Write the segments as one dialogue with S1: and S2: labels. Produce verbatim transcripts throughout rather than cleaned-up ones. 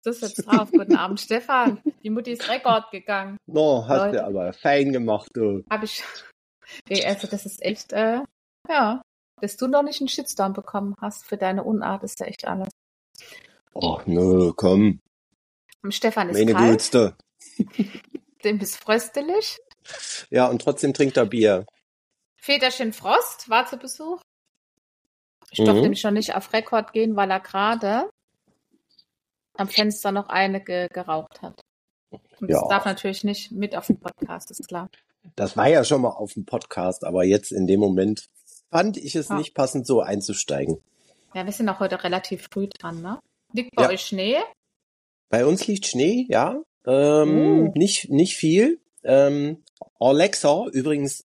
S1: Das ist jetzt drauf. Guten Abend, Stefan. Die Mutti ist Rekord gegangen.
S2: No, hast
S1: Leute.
S2: du aber fein gemacht, du.
S1: Hab ich. Also, das ist echt, äh, ja. Dass du noch nicht einen Shitstorm bekommen hast für deine Unart, ist ja echt alles.
S2: Ach, nö, komm.
S1: Und Stefan ist
S2: Meine
S1: kalt.
S2: Gutste.
S1: Dem ist fröstelig.
S2: Ja, und trotzdem trinkt er Bier.
S1: Väterchen Frost war zu Besuch. Ich
S2: Mhm.
S1: durfte nämlich schon nicht auf Rekord gehen, weil er gerade am Fenster noch eine ge- geraucht hat. Und das
S2: Ja.
S1: darf natürlich nicht mit auf dem Podcast, ist klar.
S2: Das war ja schon mal auf dem Podcast, aber jetzt in dem Moment fand ich es
S1: Ja.
S2: nicht passend, so einzusteigen.
S1: Ja, wir sind auch heute relativ früh dran, ne? Liegt bei
S2: Ja.
S1: euch Schnee?
S2: Bei uns liegt Schnee, ja. Ähm,
S1: Oh.
S2: nicht, nicht viel. Ähm, Alexa, übrigens.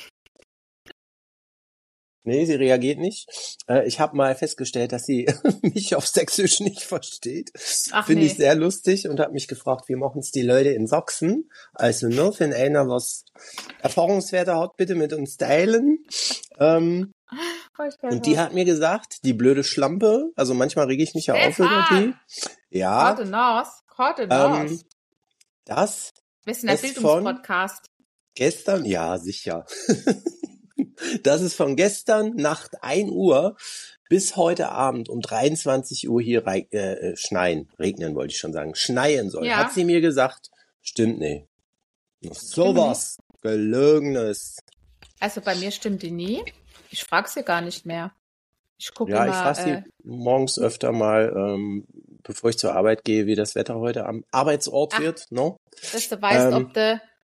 S2: Nee, sie reagiert nicht. Äh, ich habe mal festgestellt, dass sie mich auf Sächsisch nicht versteht.
S1: Ach
S2: Finde
S1: nee.
S2: ich sehr lustig und habe mich gefragt, wie machen es die Leute in Sachsen? Also nur, wenn einer was Erfahrungswerte hat, bitte mit uns teilen. Ähm, und die hat mir gesagt, die blöde Schlampe, also manchmal rege ich mich ja auf über die. Ja.
S1: Harte Nas. Harte Nas.
S2: Ähm, das
S1: Wir sind ein
S2: ist
S1: Bildungspodcast.
S2: gestern, ja, sicher. Das ist von gestern Nacht ein Uhr bis heute Abend um dreiundzwanzig Uhr hier rei- äh, schneien, regnen wollte ich schon sagen, schneien soll.
S1: Ja.
S2: Hat sie mir gesagt, stimmt nee. Sowas Gelogenes.
S1: Also bei mir stimmt die nie. Ich frage sie gar nicht mehr. Ich gucke
S2: Ja,
S1: immer.
S2: ich frage sie
S1: äh,
S2: morgens öfter mal, ähm, bevor ich zur Arbeit gehe, wie das Wetter heute am Arbeitsort
S1: Ach.
S2: wird, no?
S1: dass du weißt,
S2: Ähm,
S1: ob du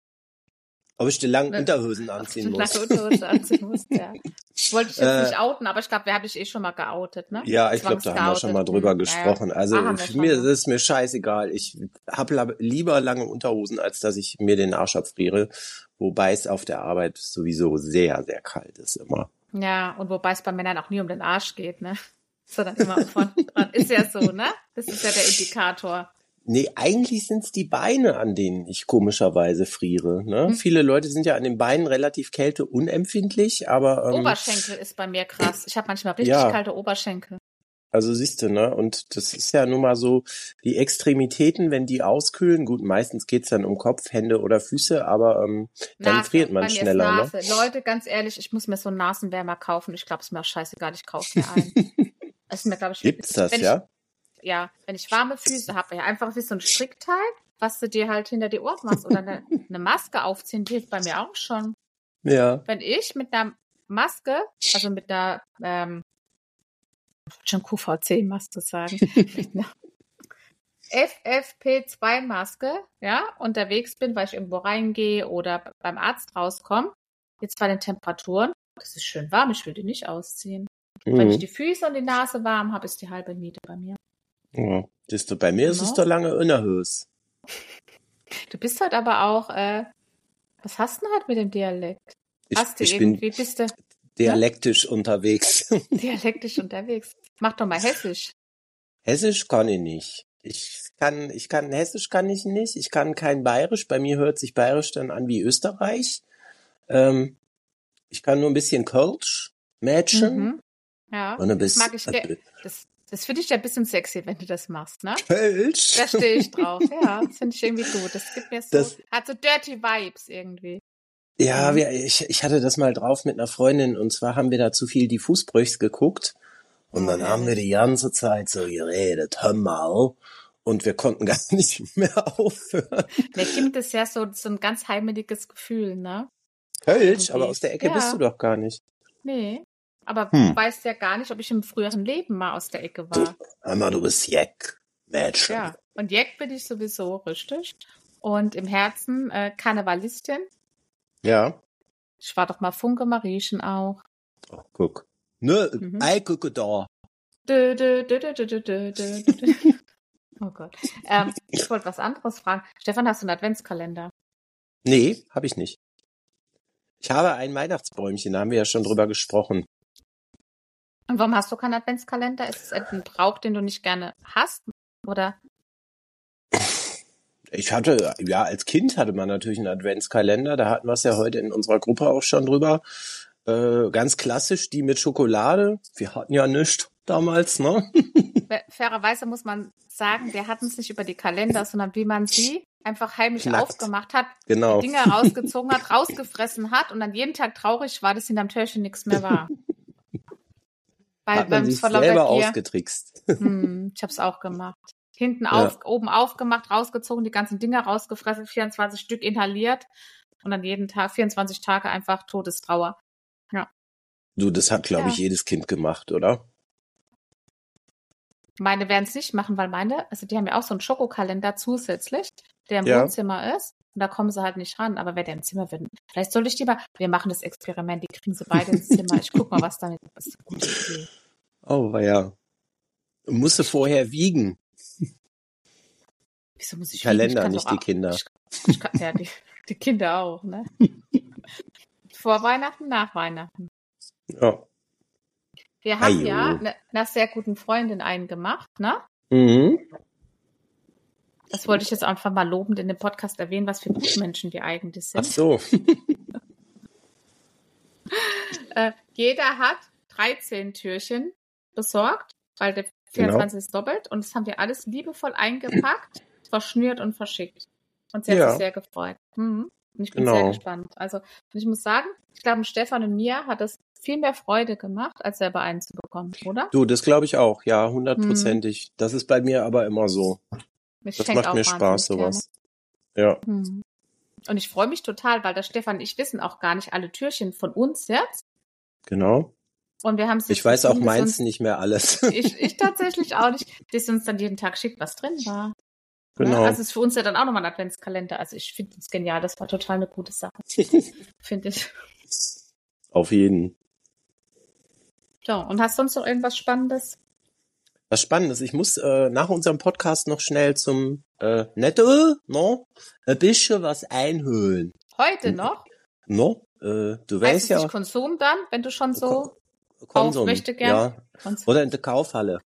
S2: Ob ich die langen
S1: Ne,
S2: Unterhosen anziehen
S1: ob du
S2: muss.
S1: lange Unterhose anziehen musst, ja. Wollte ich jetzt
S2: Äh,
S1: nicht outen, aber ich glaube, wir haben dich eh schon mal geoutet, ne?
S2: Ja, ich glaube, da haben wir schon mal
S1: Zwangsgeoutet.
S2: drüber
S1: Hm,
S2: gesprochen.
S1: naja.
S2: Also
S1: Ah, haben wir schon,
S2: mir
S1: ja.
S2: das ist mir scheißegal. Ich habe lieber lange Unterhosen, als dass ich mir den Arsch abfriere. Wobei es auf der Arbeit sowieso sehr, sehr kalt ist immer.
S1: Ja, und wobei es bei Männern auch nie um den Arsch geht, ne? Sondern immer von dran. Ist ja so, ne? Das ist ja der Indikator.
S2: Nee, eigentlich sind es die Beine, an denen ich komischerweise friere. Ne?
S1: Hm.
S2: Viele Leute sind ja an den Beinen relativ kälteunempfindlich, aber ähm,
S1: Oberschenkel ist bei mir krass. Ich habe manchmal richtig
S2: ja.
S1: kalte Oberschenkel.
S2: Also siehst du, ne? Und das ist ja nun mal so, die Extremitäten, wenn die auskühlen, gut, meistens geht's dann um Kopf, Hände oder Füße, aber ähm, dann
S1: Nase.
S2: friert man
S1: Bei mir
S2: schneller,
S1: ist
S2: ne?
S1: Nase. Leute, ganz ehrlich, ich muss mir so einen Nasenwärmer kaufen. Ich glaube, es ist mir auch scheißegal, ich kaufe mir einen. Das ist mir, glaube ich,
S2: Gibt's das,
S1: wenn
S2: ja?
S1: Ich, ja, wenn ich warme Füße habe, ja, einfach wie so ein Strickteil, was du dir halt hinter die Ohren machst oder eine, eine Maske aufziehen, die hilft bei mir auch schon.
S2: Ja.
S1: Wenn ich mit einer Maske, also mit einer, ähm, schon Q V C-Maske sagen, mit einer F F P zwei Maske, ja, unterwegs bin, weil ich irgendwo reingehe oder beim Arzt rauskomme, jetzt bei den Temperaturen, das ist schön warm, ich will die nicht ausziehen.
S2: Mhm.
S1: Wenn ich die Füße und die Nase warm habe, ist die halbe Miete bei mir.
S2: Ja. Siehst du, bei mir ist
S1: No.
S2: es doch lange unerhöht.
S1: Du bist halt aber auch, äh, was hast du denn halt mit dem Dialekt?
S2: Ich,
S1: Hast du
S2: ich
S1: irgendwie,
S2: bin
S1: bist du
S2: dialektisch unterwegs.
S1: dialektisch unterwegs? Mach doch mal Hessisch.
S2: Hessisch kann ich nicht. Ich kann, ich kann, Hessisch kann ich nicht. Ich kann kein Bayerisch. Bei mir hört sich Bayerisch dann an wie Österreich. Ähm, ich kann nur ein bisschen Kölsch, Mädchen.
S1: Mhm. Ja,
S2: Und ein
S1: das
S2: bisschen,
S1: mag ich gerne. Das, das finde ich ja ein bisschen sexy, wenn du das machst, ne?
S2: Kölsch.
S1: Da stehe ich drauf. Ja, das finde ich irgendwie gut. Das gibt mir so,
S2: Das-
S1: hat so dirty Vibes irgendwie.
S2: Ja,
S1: Mhm.
S2: wir, ich, ich hatte das mal drauf mit einer Freundin und zwar haben wir da zu viel die Fußbrüchs geguckt und
S1: Oh,
S2: dann haben wir
S1: herrlich.
S2: die ganze Zeit so geredet, hör mal, und wir konnten gar nicht mehr aufhören.
S1: Mir gibt es ja so, so ein ganz heimeliges Gefühl, ne?
S2: Kölsch,
S1: Irgendwie.
S2: aber aus der Ecke
S1: Ja.
S2: bist du doch gar nicht.
S1: Nee. Aber
S2: Hm.
S1: du weißt ja gar nicht, ob ich im früheren Leben mal aus der Ecke war.
S2: Hör mal, du bist Jack, Mädchen.
S1: Ja. Und Jack bin ich sowieso richtig. Und im Herzen äh, Karnevalistin.
S2: Ja.
S1: Ich war doch mal Funke Mariechen auch.
S2: Oh, guck. Ne,
S1: Mhm.
S2: ei, gucke da.
S1: Dö, dö, dö, dö, dö, dö, dö, dö, dö. Oh Gott. Ähm, ich wollte was anderes fragen. Stefan, hast du einen Adventskalender?
S2: Nee, hab ich nicht. Ich habe ein Weihnachtsbäumchen, da haben wir ja schon drüber gesprochen.
S1: Und warum hast du keinen Adventskalender? Ist es ein Brauch, den du nicht gerne hast? Oder?
S2: Ich hatte, ja, als Kind hatte man natürlich einen Adventskalender, da hatten wir es ja heute in unserer Gruppe auch schon drüber. Äh, ganz klassisch, die mit Schokolade. Wir hatten ja nichts. damals, ne?
S1: Fairerweise muss man sagen, wir hatten es nicht über die Kalender, sondern wie man sie einfach heimlich
S2: Knackt.
S1: aufgemacht hat,
S2: Genau.
S1: die Dinger rausgezogen hat, rausgefressen hat und dann jeden Tag traurig war, dass hinterm Türchen nichts mehr war. Weil
S2: Hat man
S1: beim
S2: sich
S1: vor lauter
S2: selber
S1: Gier-
S2: ausgetrickst.
S1: Hm, ich hab's auch gemacht. Hinten
S2: Ja.
S1: auf, oben aufgemacht, rausgezogen, die ganzen Dinger rausgefressen, vierundzwanzig Stück inhaliert und dann jeden Tag, vierundzwanzig Tage einfach Todestrauer.
S2: Du, das hat, glaube ich,
S1: Ja.
S2: jedes Kind gemacht, oder?
S1: Meine werden es nicht machen, weil meine, also die haben ja auch so einen Schokokalender zusätzlich, der im
S2: Ja.
S1: Wohnzimmer ist. Und da kommen sie halt nicht ran. Aber wer der im Zimmer will, vielleicht soll ich die mal, wir machen das Experiment, die kriegen sie beide ins Zimmer. Ich guck mal, was damit ist. Eine gute Idee.
S2: Oh, war ja. Musste vorher wiegen.
S1: Wieso muss ich
S2: Die Kalender,
S1: wiegen? Ich kann
S2: nicht
S1: doch
S2: die
S1: auch-
S2: Kinder.
S1: Ich, ich kann, ja, die, die Kinder auch, ne? Vor Weihnachten, nach Weihnachten.
S2: Ja.
S1: Wir haben
S2: Ajo.
S1: ja ne- einer sehr guten Freundin einen gemacht, ne?
S2: Mhm.
S1: Das wollte ich jetzt einfach mal lobend in dem Podcast erwähnen, was für Gutmenschen wir eigentlich
S2: Ach
S1: sind.
S2: so.
S1: Äh, jeder hat dreizehn Türchen besorgt, weil der vierundzwanzig ist doppelt. Und das haben wir alles liebevoll eingepackt, verschnürt und verschickt. Und sie hat
S2: Ja.
S1: sich sehr gefreut. Mhm. Und ich bin
S2: Genau.
S1: sehr gespannt. Also, und ich muss sagen, ich glaube, Stefan und mir hat es viel mehr Freude gemacht, als selber einen zu bekommen, oder?
S2: Du, das glaube ich auch. Ja, hundertprozentig. Das ist bei mir aber immer so.
S1: Ich
S2: Das
S1: schenke
S2: macht
S1: auch
S2: mir
S1: wahnsinnig
S2: Spaß,
S1: gerne.
S2: sowas. Ja.
S1: Mhm. Und ich freue mich total, weil der Stefan und ich wissen auch gar nicht alle Türchen von uns jetzt.
S2: Genau.
S1: Und wir haben es
S2: Ich
S1: jetzt
S2: weiß auch
S1: gefunden, dass
S2: meins
S1: uns-
S2: nicht mehr alles.
S1: Ich, ich tatsächlich auch nicht, dass uns dann jeden Tag schickt, was drin war.
S2: Genau.
S1: Ne? Also ist für uns ja dann auch nochmal ein Adventskalender. Also ich finde es genial, das war total eine gute Sache, finde ich.
S2: Auf jeden.
S1: So, und hast du sonst noch irgendwas Spannendes?
S2: Was Spannendes. Ich muss äh, nach unserem Podcast noch schnell zum äh, Netto, no, ein bisschen was einholen.
S1: Heute noch?
S2: No, äh, du
S1: Heißt
S2: weißt
S1: es
S2: ja,
S1: nicht Konsum dann, wenn du schon so
S2: Konsum,
S1: auf möchte gern?
S2: ja,
S1: Konsum.
S2: oder in der Kaufhalle.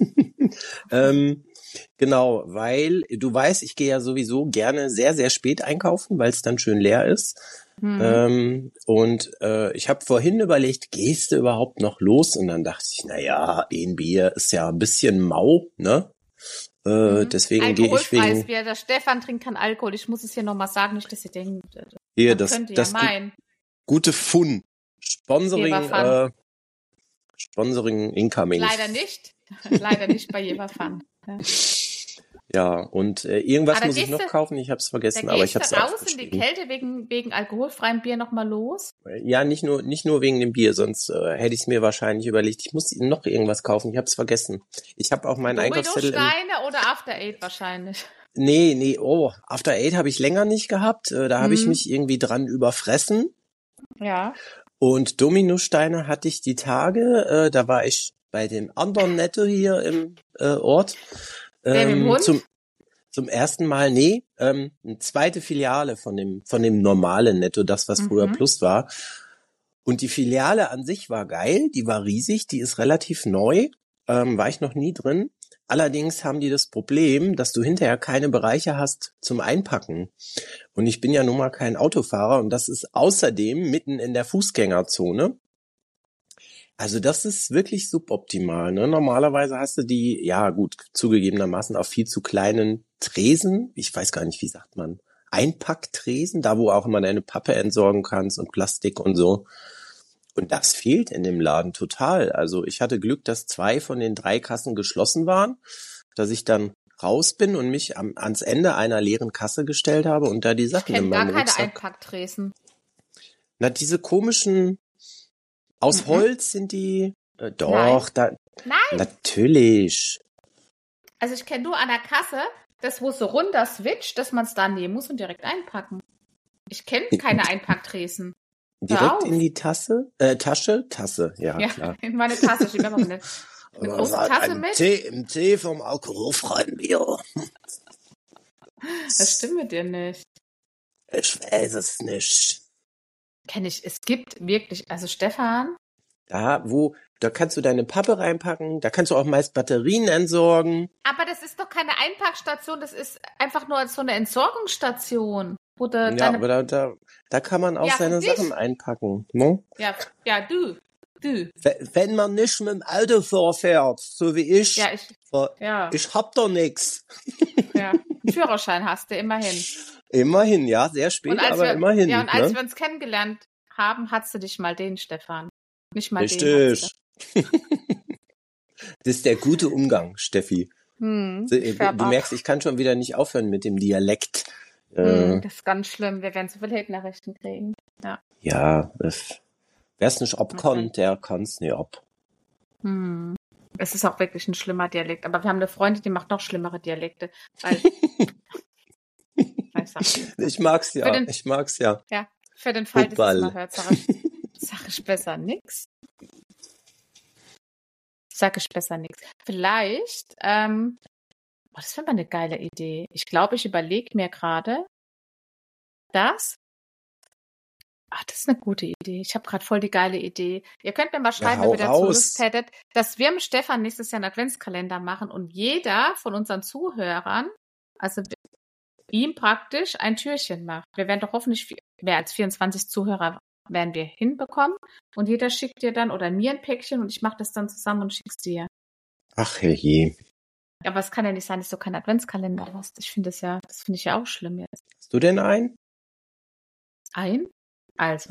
S2: ähm, genau, weil du weißt, ich gehe ja sowieso gerne sehr, sehr spät einkaufen, weil es dann schön leer ist.
S1: Hm.
S2: Ähm, und äh, ich habe vorhin überlegt, gehst du überhaupt noch los? Und dann dachte ich, na ja, ein Bier ist ja ein bisschen mau, ne? Äh,
S1: Mhm.
S2: Deswegen gehe ich
S1: Alkoholfreies
S2: wegen
S1: Bier. Der Stefan trinkt kein Alkohol. Ich muss es hier nochmal sagen, nicht, dass ihr denkt,
S2: hier
S1: man
S2: das,
S1: könnte
S2: das
S1: ja
S2: gu-
S1: meinen.
S2: gute Fun. Sponsoring,
S1: Jever
S2: äh, Sponsoring incoming.
S1: Leider nicht. Leider nicht bei Jever Fun. Ja.
S2: Ja, und äh, irgendwas
S1: Aber
S2: muss ich
S1: gehst
S2: noch
S1: du-
S2: kaufen, ich habe es
S1: Da
S2: vergessen, aber ich habe
S1: gehst
S2: es
S1: du raus in die
S2: aufgeschrieben.
S1: Kälte wegen, wegen alkoholfreiem Bier nochmal los.
S2: Ja, nicht nur nicht nur wegen dem Bier, sonst äh, hätte ich es mir wahrscheinlich überlegt. Ich muss noch irgendwas kaufen, ich habe es vergessen. Ich habe auch meinen Einkaufszettel im,
S1: Dominosteine oder After Eight wahrscheinlich.
S2: Nee, nee, oh, After Eight habe ich länger nicht gehabt. Äh, da habe ich
S1: Hm.
S2: mich irgendwie dran überfressen.
S1: Ja.
S2: Und Dominosteine hatte ich die Tage, äh, da war ich bei dem anderen Netto hier im äh, Ort.
S1: Der mit dem Hund?
S2: Zum, zum ersten Mal, nee, ähm, eine zweite Filiale von dem, von dem normalen Netto, das, was früher
S1: Mhm.
S2: Plus war. Und die Filiale an sich war geil, die war riesig, die ist relativ neu, ähm, war ich noch nie drin. Allerdings haben die das Problem, dass du hinterher keine Bereiche hast zum Einpacken. Und ich bin ja nun mal kein Autofahrer und das ist außerdem mitten in der Fußgängerzone. Also das ist wirklich suboptimal, ne? Normalerweise hast du die, ja gut, zugegebenermaßen auf viel zu kleinen Tresen. Ich weiß gar nicht, wie sagt man? Einpacktresen, da wo auch immer deine Pappe entsorgen kannst und Plastik und so. Und das fehlt in dem Laden total. Also ich hatte Glück, dass zwei von den drei Kassen geschlossen waren, dass ich dann raus bin und mich am, ans Ende einer leeren Kasse gestellt habe und da die
S1: Ich
S2: Sachen in
S1: kenne gar
S2: meinem
S1: keine
S2: Rucksack.
S1: Einpacktresen.
S2: Na, diese komischen, aus
S1: Mhm.
S2: Holz sind die, äh, doch, da,
S1: Nein.
S2: natürlich.
S1: Also ich kenne nur an der Kasse, das wo so runter switcht, dass man es da nehmen muss und direkt einpacken. Ich kenne keine Einpacktresen.
S2: Direkt
S1: auf.
S2: in die Tasse, äh, Tasche, Tasse, ja,
S1: Ja,
S2: klar.
S1: in meine Tasse. Ich nehme aber eine, eine große Tasse
S2: Ein
S1: mit.
S2: Tee, im Tee vom alkoholfreien Bier.
S1: Das stimmt mit dir nicht.
S2: Ich weiß es nicht.
S1: Kenne ich. Es gibt wirklich, also Stefan,
S2: Da, wo, da kannst du deine Pappe reinpacken, da kannst du auch meist Batterien entsorgen.
S1: aber das ist doch keine Einpackstation, das ist einfach nur so eine Entsorgungsstation. Wo du
S2: Ja,
S1: deine,
S2: aber da, da, da kann man auch
S1: Ja, für
S2: seine
S1: dich.
S2: Sachen einpacken, ne?
S1: ja, ja, du. Du.
S2: Wenn man nicht mit dem Auto vorfährt, so wie ich,
S1: ja, ich, ja.
S2: ich hab doch nix.
S1: Ja, einen Führerschein hast du, immerhin.
S2: Immerhin, ja, sehr spät, aber
S1: wir,
S2: immerhin.
S1: Ja, und als
S2: ne?
S1: wir uns kennengelernt haben, hattest du dich mal den, Stefan. Nicht mal
S2: Richtig.
S1: den.
S2: Das ist der gute Umgang, Steffi.
S1: Hm,
S2: du du merkst, ich kann schon wieder nicht aufhören mit dem Dialekt.
S1: Hm, das ist ganz schlimm. Wir werden so viele Hate-Nachrichten kriegen. Ja,
S2: ja wer es nicht abkann, der kann es nicht ab.
S1: Hm. Es ist auch wirklich ein schlimmer Dialekt. Aber wir haben eine Freundin, die macht noch schlimmere Dialekte. Weil ich,
S2: ich mag's ja, den, ich mag's ja.
S1: Ja, für den Fall, dass es mal hört, sage ich, sag ich besser nix. Sag ich besser nix. Vielleicht, ähm, oh, das wäre mal eine geile Idee. Ich glaube, ich überlege mir gerade, dass Ach, das ist eine gute Idee. Ich habe gerade voll die geile Idee. Ihr könnt mir mal schreiben, ja, wenn ihr dazu Lust hättet, dass wir mit Stefan nächstes Jahr einen Adventskalender machen und jeder von unseren Zuhörern, also ihm praktisch, ein Türchen macht. Wir werden doch hoffentlich mehr als vierundzwanzig Zuhörer werden wir hinbekommen und jeder schickt dir dann oder mir ein Päckchen und ich mache das dann zusammen und schick's dir.
S2: Ach herrje.
S1: Aber es kann ja nicht sein, dass du keinen Adventskalender hast. Ich finde das ja, das finde ich ja auch schlimm jetzt.
S2: Hast du denn einen?
S1: Ein? Also.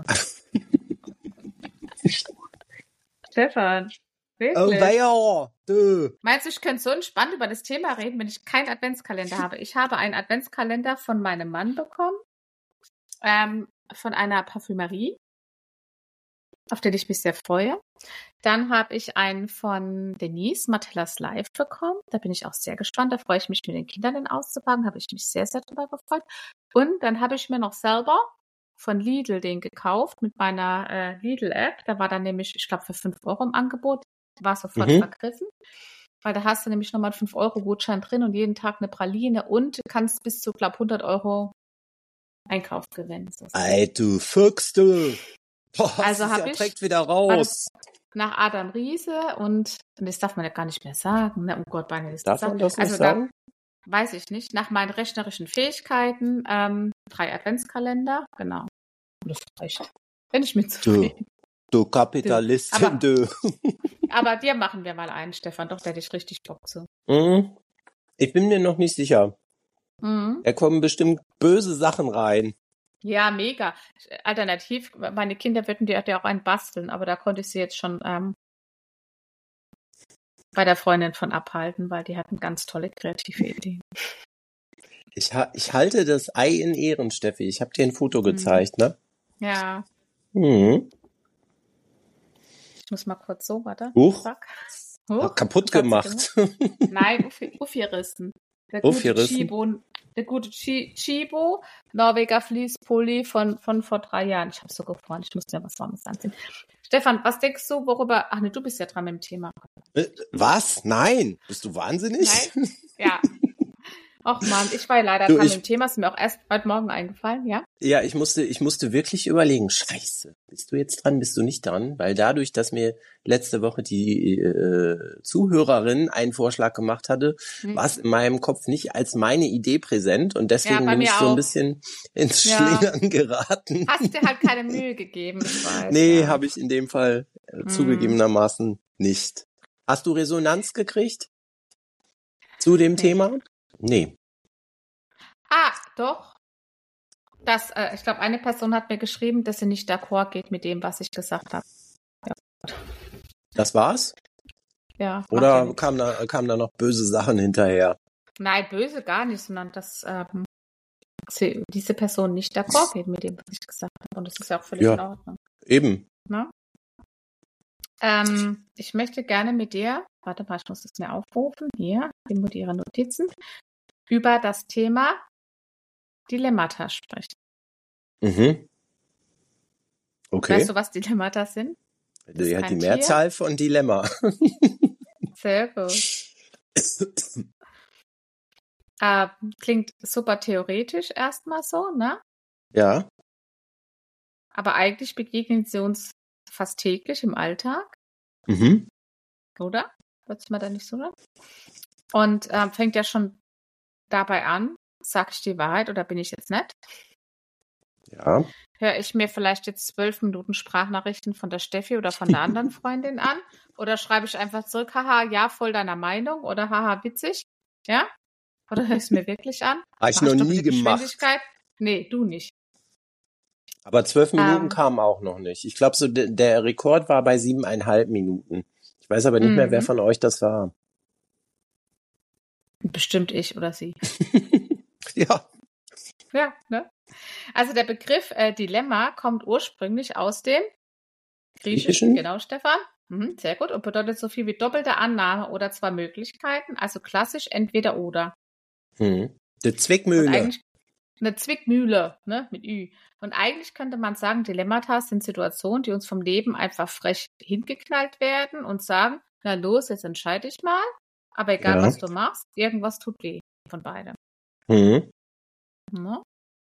S1: Stefan, wirklich?
S2: Oh, weia, du.
S1: Meinst du, ich könnte so entspannt über das Thema reden, wenn ich keinen Adventskalender habe? Ich habe einen Adventskalender von meinem Mann bekommen, ähm, von einer Parfümerie, auf den ich mich sehr freue. Dann habe ich einen von Denise, Martellas Live, bekommen. Da bin ich auch sehr gespannt. Da freue ich mich, mit den Kindern den auszupacken. Da habe ich mich sehr, sehr drüber gefreut. Und dann habe ich mir noch selber von Lidl den gekauft mit meiner äh, Lidl-App. Da war dann nämlich, ich glaube, für fünf Euro im Angebot. War sofort mhm. vergriffen. Weil da hast du nämlich nochmal einen fünf Euro Gutschein drin und jeden Tag eine Praline und kannst bis zu, glaube hundert Euro Einkauf gewinnen.
S2: Ey, du Fuchs, du. Boah,
S1: also habe
S2: ja
S1: ich
S2: direkt wieder raus.
S1: Nach Adam Riese und, und das darf man ja gar nicht mehr sagen. Ne? Oh Gott, Beine, das
S2: darf man das nicht also sagen?
S1: Da, weiß ich nicht. Nach meinen rechnerischen Fähigkeiten ähm, drei Adventskalender, genau. Das reicht. Wenn ich mit zufrieden.
S2: Du, du Kapitalistin,
S1: aber,
S2: du.
S1: Aber dir machen wir mal einen, Stefan. Doch, der hätte ich richtig Bock zu.
S2: Mhm. Ich bin mir noch nicht sicher.
S1: Mhm.
S2: Da kommen bestimmt böse Sachen rein.
S1: Ja, mega. Alternativ, meine Kinder würden dir auch einen basteln, aber da konnte ich sie jetzt schon ähm, bei der Freundin von abhalten, weil die hatten ganz tolle kreative Ideen.
S2: Ich, ha- ich halte das Ei in Ehren, Steffi. Ich habe dir ein Foto gezeigt, ne?
S1: Ja.
S2: Mhm.
S1: Ich muss mal kurz so, warte.
S2: Huch.
S1: Huch.
S2: Kaputt gemacht.
S1: Nein, aufgerissen. Der gute Chibo, der gute Chi, Chibo, Norweger Fließpulli von, von vor drei Jahren. Ich habe so gefreut, ich musste mir was Warmes anziehen. Stefan, was denkst du, worüber, ach ne, du bist ja dran mit dem Thema.
S2: Äh, was? Nein. Bist du wahnsinnig?
S1: Nein? Ja. Ach man, ich war ja leider du, dran ich, mit dem Thema, ist mir auch erst heute Morgen eingefallen, ja?
S2: Ja, ich musste, ich musste wirklich überlegen, scheiße, bist du jetzt dran, bist du nicht dran? Weil dadurch, dass mir letzte Woche die äh, Zuhörerin einen Vorschlag gemacht hatte, hm. war es in meinem Kopf nicht als meine Idee präsent und deswegen ja, bin ich so auch. ein bisschen ins ja. Schlingern geraten.
S1: Hast dir halt keine Mühe gegeben, ich weiß.
S2: Nee,
S1: ja.
S2: habe ich in dem Fall äh, hm. zugegebenermaßen nicht. Hast du Resonanz gekriegt zu dem nee. Thema? Nee.
S1: Ah, doch. Das, äh, ich glaube, eine Person hat mir geschrieben, dass sie nicht d'accord geht mit dem, was ich gesagt habe. Ja.
S2: Das war's?
S1: Ja.
S2: Oder
S1: ja
S2: kamen da, kam da noch böse Sachen hinterher?
S1: Nein, böse gar nicht, sondern dass ähm, sie, diese Person nicht d'accord geht mit dem, was ich gesagt habe. Und das ist ja auch völlig
S2: ja,
S1: in Ordnung.
S2: Eben.
S1: Na? Ähm, ich möchte gerne mit dir, warte mal, ich muss das mir aufrufen, hier, die ihre Notizen, über das Thema Dilemmata sprechen.
S2: Mhm. Okay.
S1: Weißt du, was Dilemmata sind?
S2: Das ja, die Mehrzahl Tier. Von Dilemma.
S1: Sehr gut. äh, klingt super theoretisch erstmal so, ne?
S2: Ja.
S1: Aber eigentlich begegnen sie uns fast täglich im Alltag.
S2: Mhm.
S1: Oder? Hört man da nicht so, ne? Und äh, fängt ja schon dabei an, sag ich die Wahrheit oder bin ich jetzt nett?
S2: Ja.
S1: Höre ich mir vielleicht jetzt zwölf Minuten Sprachnachrichten von der Steffi oder von der anderen Freundin an? Oder schreibe ich einfach zurück, haha, ja, voll deiner Meinung oder haha, witzig? Ja? Oder höre ich es mir wirklich an?
S2: Habe ich
S1: Mach
S2: noch
S1: ich
S2: nie
S1: doppelte
S2: gemacht.
S1: Geschwindigkeit? Nee, du nicht.
S2: Aber zwölf Minuten
S1: Ähm,
S2: kamen auch noch nicht. Ich glaube, so de- der Rekord war bei siebeneinhalb Minuten. Ich weiß aber nicht mehr, wer
S1: mhm.
S2: von euch das war.
S1: Bestimmt ich oder sie.
S2: Ja.
S1: Ja, ne? Also der Begriff äh, Dilemma kommt ursprünglich aus dem Griechischen,
S2: Griechischen?
S1: genau, Stefan. Mhm, sehr gut. Und bedeutet so viel wie doppelte Annahme oder zwei Möglichkeiten, also klassisch entweder oder.
S2: Hm. Die
S1: Und
S2: Zwickmühle.
S1: eigentlich eine Zwickmühle, ne, mit Ü. Und eigentlich könnte man sagen, Dilemmata sind Situationen, die uns vom Leben einfach frech hingeknallt werden und sagen, na los, jetzt entscheide ich mal. Aber egal,
S2: Ja.
S1: was du machst, irgendwas tut weh von beidem.
S2: Hm.
S1: Ne?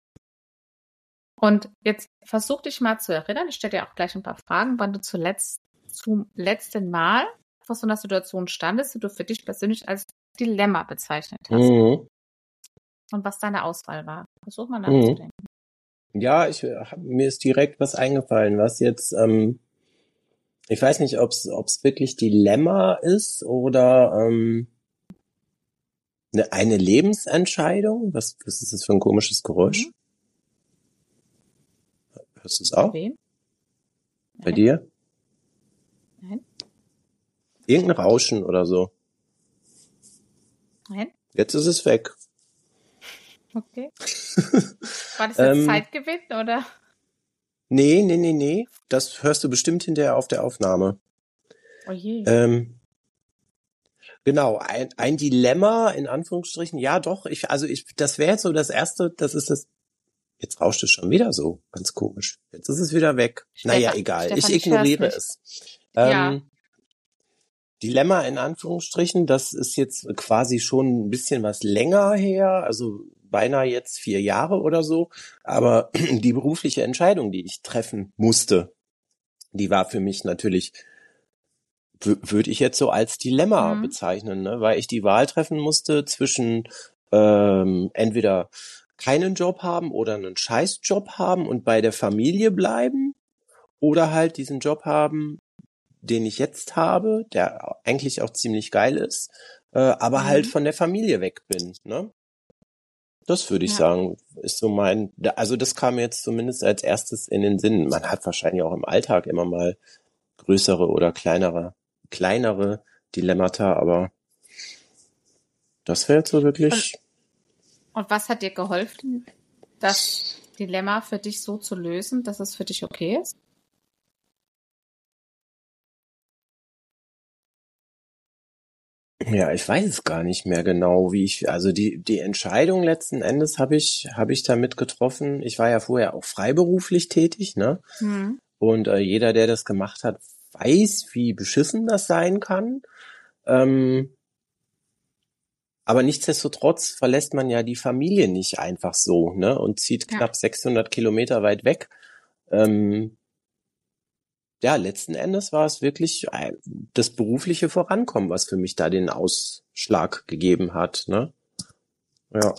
S1: Und jetzt versuch dich mal zu erinnern, ich stelle dir auch gleich ein paar Fragen, wann du zuletzt zum letzten Mal vor so einer Situation standest, die du für dich persönlich als Dilemma bezeichnet hast.
S2: Mhm.
S1: Und was deine Auswahl war. Versuch mal
S2: Mhm.
S1: nachzudenken.
S2: Ja, ich, mir ist direkt was eingefallen, was jetzt, ähm, ich weiß nicht, ob es wirklich Dilemma ist oder ähm, eine, eine Lebensentscheidung. Was, was ist das für ein komisches Geräusch?
S1: Mhm.
S2: Hörst du es auch?
S1: Wem?
S2: Bei
S1: Nein.
S2: dir?
S1: Nein.
S2: Irgendein Rauschen oder so.
S1: Nein.
S2: Jetzt ist es weg.
S1: Okay. War das jetzt
S2: Ähm,
S1: Zeitgewinn oder?
S2: Nee, nee, nee, nee. Das hörst du bestimmt hinterher auf der Aufnahme.
S1: Oh je.
S2: Ähm, genau, ein, ein Dilemma, in Anführungsstrichen. Ja, doch, ich, also ich, das wäre jetzt so das erste, das ist das. Jetzt rauscht es schon wieder so, ganz komisch. Jetzt ist es wieder weg.
S1: Stefan,
S2: Naja, egal,
S1: Stefan,
S2: ich
S1: ich hör's
S2: ignoriere
S1: nicht.
S2: es.
S1: Ja.
S2: Ähm, Dilemma in Anführungsstrichen, das ist jetzt quasi schon ein bisschen was länger her, also beinahe jetzt vier Jahre oder so. Aber die berufliche Entscheidung, die ich treffen musste, die war für mich natürlich, w- würde ich jetzt so als Dilemma
S1: Mhm.
S2: bezeichnen, ne? Weil ich die Wahl treffen musste zwischen ähm, entweder keinen Job haben oder einen Scheißjob haben und bei der Familie bleiben oder halt diesen Job haben, den ich jetzt habe, der eigentlich auch ziemlich geil ist, äh, aber
S1: Mhm.
S2: halt von der Familie weg bin, ne? Das würde ich
S1: Ja.
S2: sagen, ist so mein, also das kam mir jetzt zumindest als erstes in den Sinn. Man hat wahrscheinlich auch im Alltag immer mal größere oder kleinere, kleinere Dilemmata, aber das wäre jetzt so
S1: Und,
S2: wirklich,
S1: und was hat dir geholfen, das Dilemma für dich so zu lösen, dass es für dich okay ist?
S2: ja, ich weiß es gar nicht mehr genau, wie ich, also die, die Entscheidung letzten Endes habe ich, habe ich damit getroffen. Ich war ja vorher auch freiberuflich tätig, ne?
S1: Mhm.
S2: Und äh, jeder, der das gemacht hat, weiß, wie beschissen das sein kann. Ähm, aber nichtsdestotrotz verlässt man ja die Familie nicht einfach so, ne? Und zieht
S1: Ja.
S2: knapp sechshundert Kilometer weit weg. Ähm, ja, letzten Endes war es wirklich äh, das berufliche Vorankommen, was für mich da den Ausschlag gegeben hat, ne? Ja.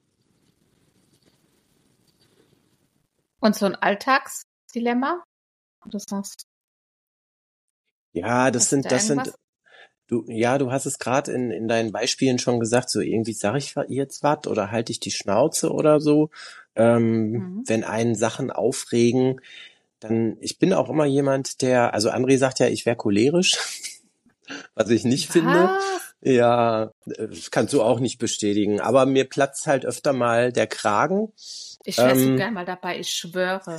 S1: Und so ein Alltagsdilemma? Du sagst,
S2: Ja, das
S1: hast du
S2: sind,
S1: da
S2: das sind,
S1: irgendwas?
S2: du, ja, du hast es gerade in, in deinen Beispielen schon gesagt, so irgendwie sage ich jetzt was oder halte ich die Schnauze oder so. Ähm,
S1: Mhm.
S2: wenn einen Sachen aufregen, dann, ich bin auch immer jemand, der, also André sagt ja, ich wäre cholerisch, was ich nicht finde.
S1: Was?
S2: Ja, das kannst du auch nicht bestätigen, aber mir platzt halt öfter mal der Kragen.
S1: Ich wäre so
S2: Ähm,
S1: gern mal dabei, ich schwöre.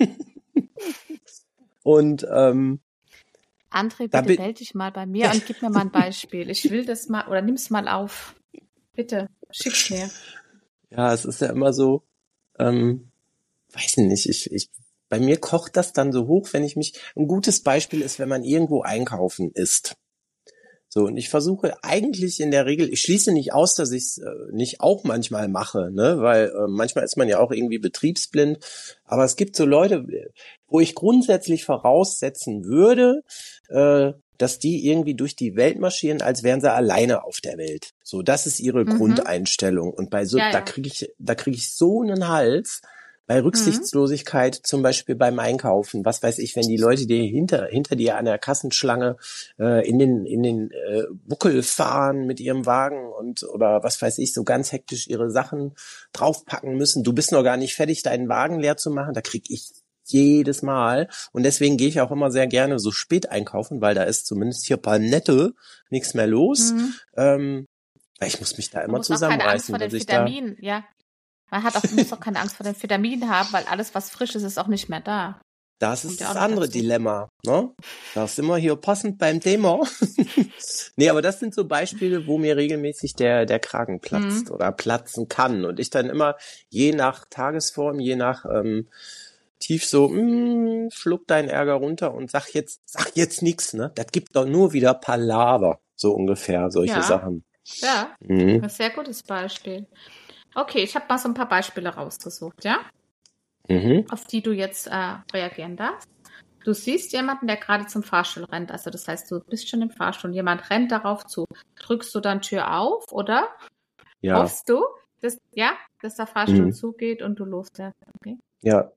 S2: und ähm,
S1: André,
S2: da
S1: bitte
S2: bin,
S1: melde dich mal bei mir und gib mir mal ein Beispiel. Ich will das mal, oder nimm's mal auf. Bitte, schick's mir.
S2: ja, es ist ja immer so, ähm, weiß nicht, ich, ich, bei mir kocht das dann so hoch, wenn ich mich, ein gutes Beispiel ist, wenn man irgendwo einkaufen ist. So, und ich versuche eigentlich in der Regel, ich schließe nicht aus, dass ich es äh, nicht auch manchmal mache, ne, weil äh, manchmal ist man ja auch irgendwie betriebsblind, aber es gibt so Leute, wo ich grundsätzlich voraussetzen würde, äh, dass die irgendwie durch die Welt marschieren, als wären sie alleine auf der Welt. So, das ist ihre
S1: Mhm.
S2: Grundeinstellung. Und bei so,
S1: Ja,
S2: da
S1: ja.
S2: kriege ich, da kriege ich so einen Hals, bei Rücksichtslosigkeit, zum Beispiel beim Einkaufen, was weiß ich, wenn die Leute dir hinter hinter dir an der Kassenschlange äh, in den in den äh, Buckel fahren mit ihrem Wagen und oder was weiß ich, so ganz hektisch ihre Sachen draufpacken müssen. Du bist noch gar nicht fertig, deinen Wagen leer zu machen. Da krieg ich jedes Mal und deswegen gehe ich auch immer sehr gerne so spät einkaufen, weil da ist zumindest hier paar Nette nichts mehr los. Mhm. Ähm, ich muss mich da immer zusammenreißen,
S1: dass ich da ja. Man hat auch, muss auch keine Angst vor den Vitaminen haben, weil alles, was frisch ist, ist auch nicht mehr da.
S2: Das ist das andere Dilemma, ne? Da sind wir hier passend beim Thema. Nee, aber das sind so Beispiele, wo mir regelmäßig der, der Kragen platzt mhm. oder platzen kann. Und ich dann immer, je nach Tagesform, je nach ähm, tief so, mh, schluck deinen Ärger runter und sag jetzt, sag jetzt nix, ne? Das gibt doch nur wieder Palaver, so ungefähr, solche
S1: ja.
S2: Sachen.
S1: Ja, mhm. ein sehr gutes Beispiel. Okay, ich habe mal so ein paar Beispiele rausgesucht, ja? Mhm. Auf die du jetzt äh, reagieren darfst. Du siehst jemanden, der gerade zum Fahrstuhl rennt. Also das heißt, du bist schon im Fahrstuhl. Jemand rennt darauf zu. Drückst du dann Tür auf, oder? Ja. Hoffst du, dass, ja, dass der Fahrstuhl mhm. zugeht und du losfährst? Okay.
S2: Ja,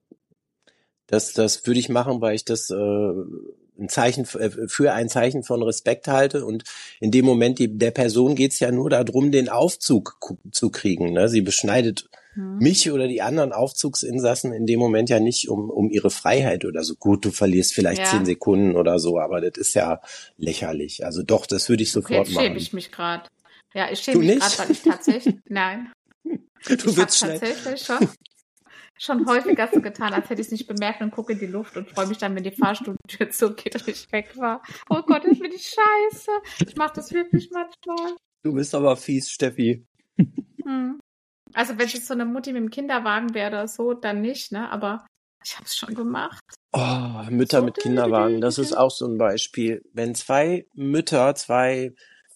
S2: das, das würde ich machen, weil ich das äh, ein Zeichen für ein Zeichen von Respekt halte und in dem Moment die, der Person geht's ja nur darum, den Aufzug zu kriegen. Ne? Sie beschneidet hm. mich oder die anderen Aufzugsinsassen in dem Moment ja nicht um um ihre Freiheit oder so. Gut, du verlierst vielleicht ja. zehn Sekunden oder so, aber das ist ja lächerlich. Also doch, das würde ich sofort okay, jetzt machen.
S1: Jetzt schäme ich mich gerade. Ja, ich schäme mich gerade, weil ich tatsächlich, nein.
S2: Du
S1: ich
S2: wirst schnell.
S1: Tatsächlich schon. Schon häufiger so getan, als hätte ich es nicht bemerkt und gucke in die Luft und freue mich dann, wenn die Fahrstuhltür zugeht und ich weg war. Oh Gott, das bin ich scheiße. Ich mache das wirklich manchmal.
S2: Du bist aber fies, Steffi.
S1: Hm. Also wenn es jetzt so eine Mutti mit dem Kinderwagen wäre oder so, dann nicht, ne? Aber ich habe es schon gemacht.
S2: Oh, Mütter so mit Kinderwagen, das ist auch so ein Beispiel. Wenn zwei Mütter, zwei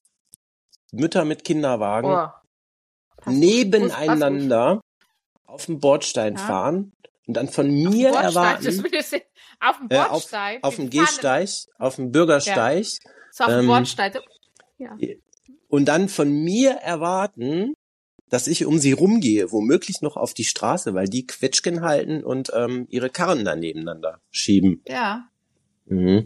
S2: Mütter mit Kinderwagen oh. nebeneinander auf dem Bordstein ja. fahren und dann von mir erwarten,
S1: das will ich sehen. Auf dem Bordstein,
S2: äh, auf, auf dem Gehsteig, auf dem Bürgersteig,
S1: ja. so auf dem ähm, Bordstein, ja.
S2: und dann von mir erwarten, dass ich um sie rumgehe, womöglich noch auf die Straße, weil die Quetschgen halten und ähm, ihre Karren dann nebeneinander schieben.
S1: Ja.
S2: Mhm.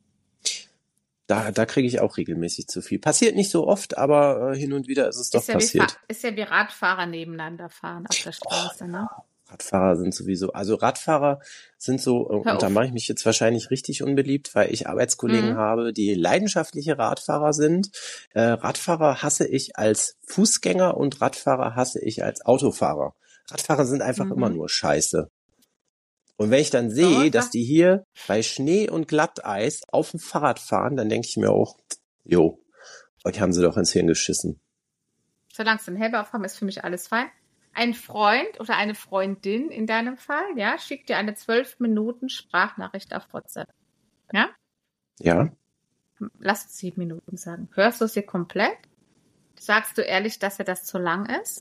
S2: Da, da kriege ich auch regelmäßig zu viel. Passiert nicht so oft, aber äh, hin und wieder ist es doch
S1: ist ja
S2: passiert.
S1: Wie, ist ja wie Radfahrer nebeneinander fahren auf der Straße, oh, ne?
S2: Radfahrer sind sowieso, also Radfahrer sind so, und da mache ich mich jetzt wahrscheinlich richtig unbeliebt, weil ich Arbeitskollegen mhm. habe, die leidenschaftliche Radfahrer sind. Äh, Radfahrer hasse ich als Fußgänger und Radfahrer hasse ich als Autofahrer. Radfahrer sind einfach mhm. immer nur scheiße. Und wenn ich dann sehe, dass die hier bei Schnee und Glatteis auf dem Fahrrad fahren, dann denke ich mir auch, jo, euch haben sie doch ins Hirn geschissen.
S1: Solange es den Helm aufhaben, ist für mich alles fein. Ein Freund oder eine Freundin in deinem Fall, ja, schickt dir eine zwölf Minuten Sprachnachricht auf WhatsApp. Ja?
S2: Ja.
S1: Lass uns sieben Minuten sagen. Hörst du sie komplett? Sagst du ehrlich, dass dir das zu lang ist?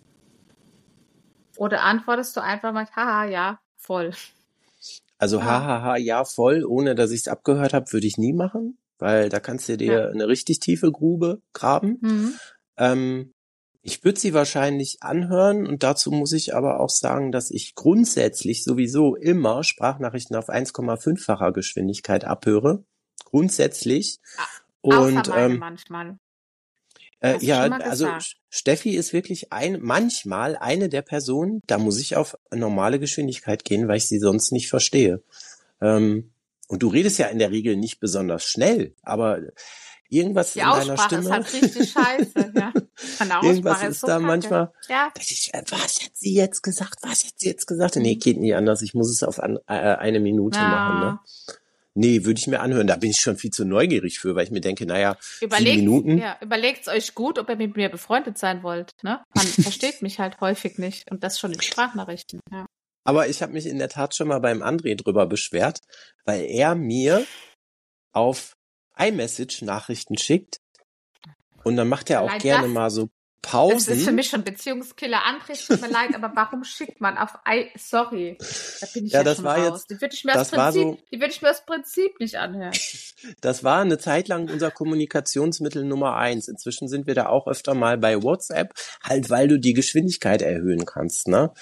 S1: Oder antwortest du einfach mal, haha, ja, voll.
S2: Also hahaha, ja. Ha, ha, ja, voll, ohne dass ich es abgehört habe, würde ich nie machen, weil da kannst du dir ja. eine richtig tiefe Grube graben. Mhm. Ähm, ich würde sie wahrscheinlich anhören und dazu muss ich aber auch sagen, dass ich grundsätzlich sowieso immer Sprachnachrichten auf eins Komma fünffacher Geschwindigkeit abhöre. Grundsätzlich.
S1: Und außer meine ähm, manchmal.
S2: Äh, ja, also Steffi ist wirklich ein, manchmal eine der Personen, da muss ich auf normale Geschwindigkeit gehen, weil ich sie sonst nicht verstehe. Ähm, und du redest ja in der Regel nicht besonders schnell, aber irgendwas
S1: die
S2: in deiner Stimme.
S1: Die Aussprache ist halt richtig scheiße, ja.
S2: Irgendwas ist, ist so da kacke. Manchmal,
S1: ja.
S2: dass ich, was hat sie jetzt gesagt, was hat sie jetzt gesagt? Nee, geht nie anders, ich muss es auf an, äh, eine Minute ja. machen, ne? Nee, würde ich mir anhören. Da bin ich schon viel zu neugierig für, weil ich mir denke, naja,
S1: überlegt,
S2: sieben Minuten.
S1: Ja, überlegt's euch gut, ob ihr mit mir befreundet sein wollt. Ne? Man versteht mich halt häufig nicht und das schon in Sprachnachrichten. Ja.
S2: Aber ich habe mich in der Tat schon mal beim André drüber beschwert, weil er mir auf iMessage Nachrichten schickt und dann macht er auch Allein gerne
S1: das,
S2: mal so Pausen.
S1: Das ist für mich schon Beziehungskiller. André, tut mir leid, aber warum schickt man auf I... Sorry, da bin ich ja, ja
S2: das
S1: schon
S2: war
S1: raus.
S2: Jetzt,
S1: die würde ich mir das Prinzip, so, die würde ich mir das Prinzip nicht anhören.
S2: Das war eine Zeit lang unser Kommunikationsmittel Nummer eins. Inzwischen sind wir da auch öfter mal bei WhatsApp, halt weil du die Geschwindigkeit erhöhen kannst, ne?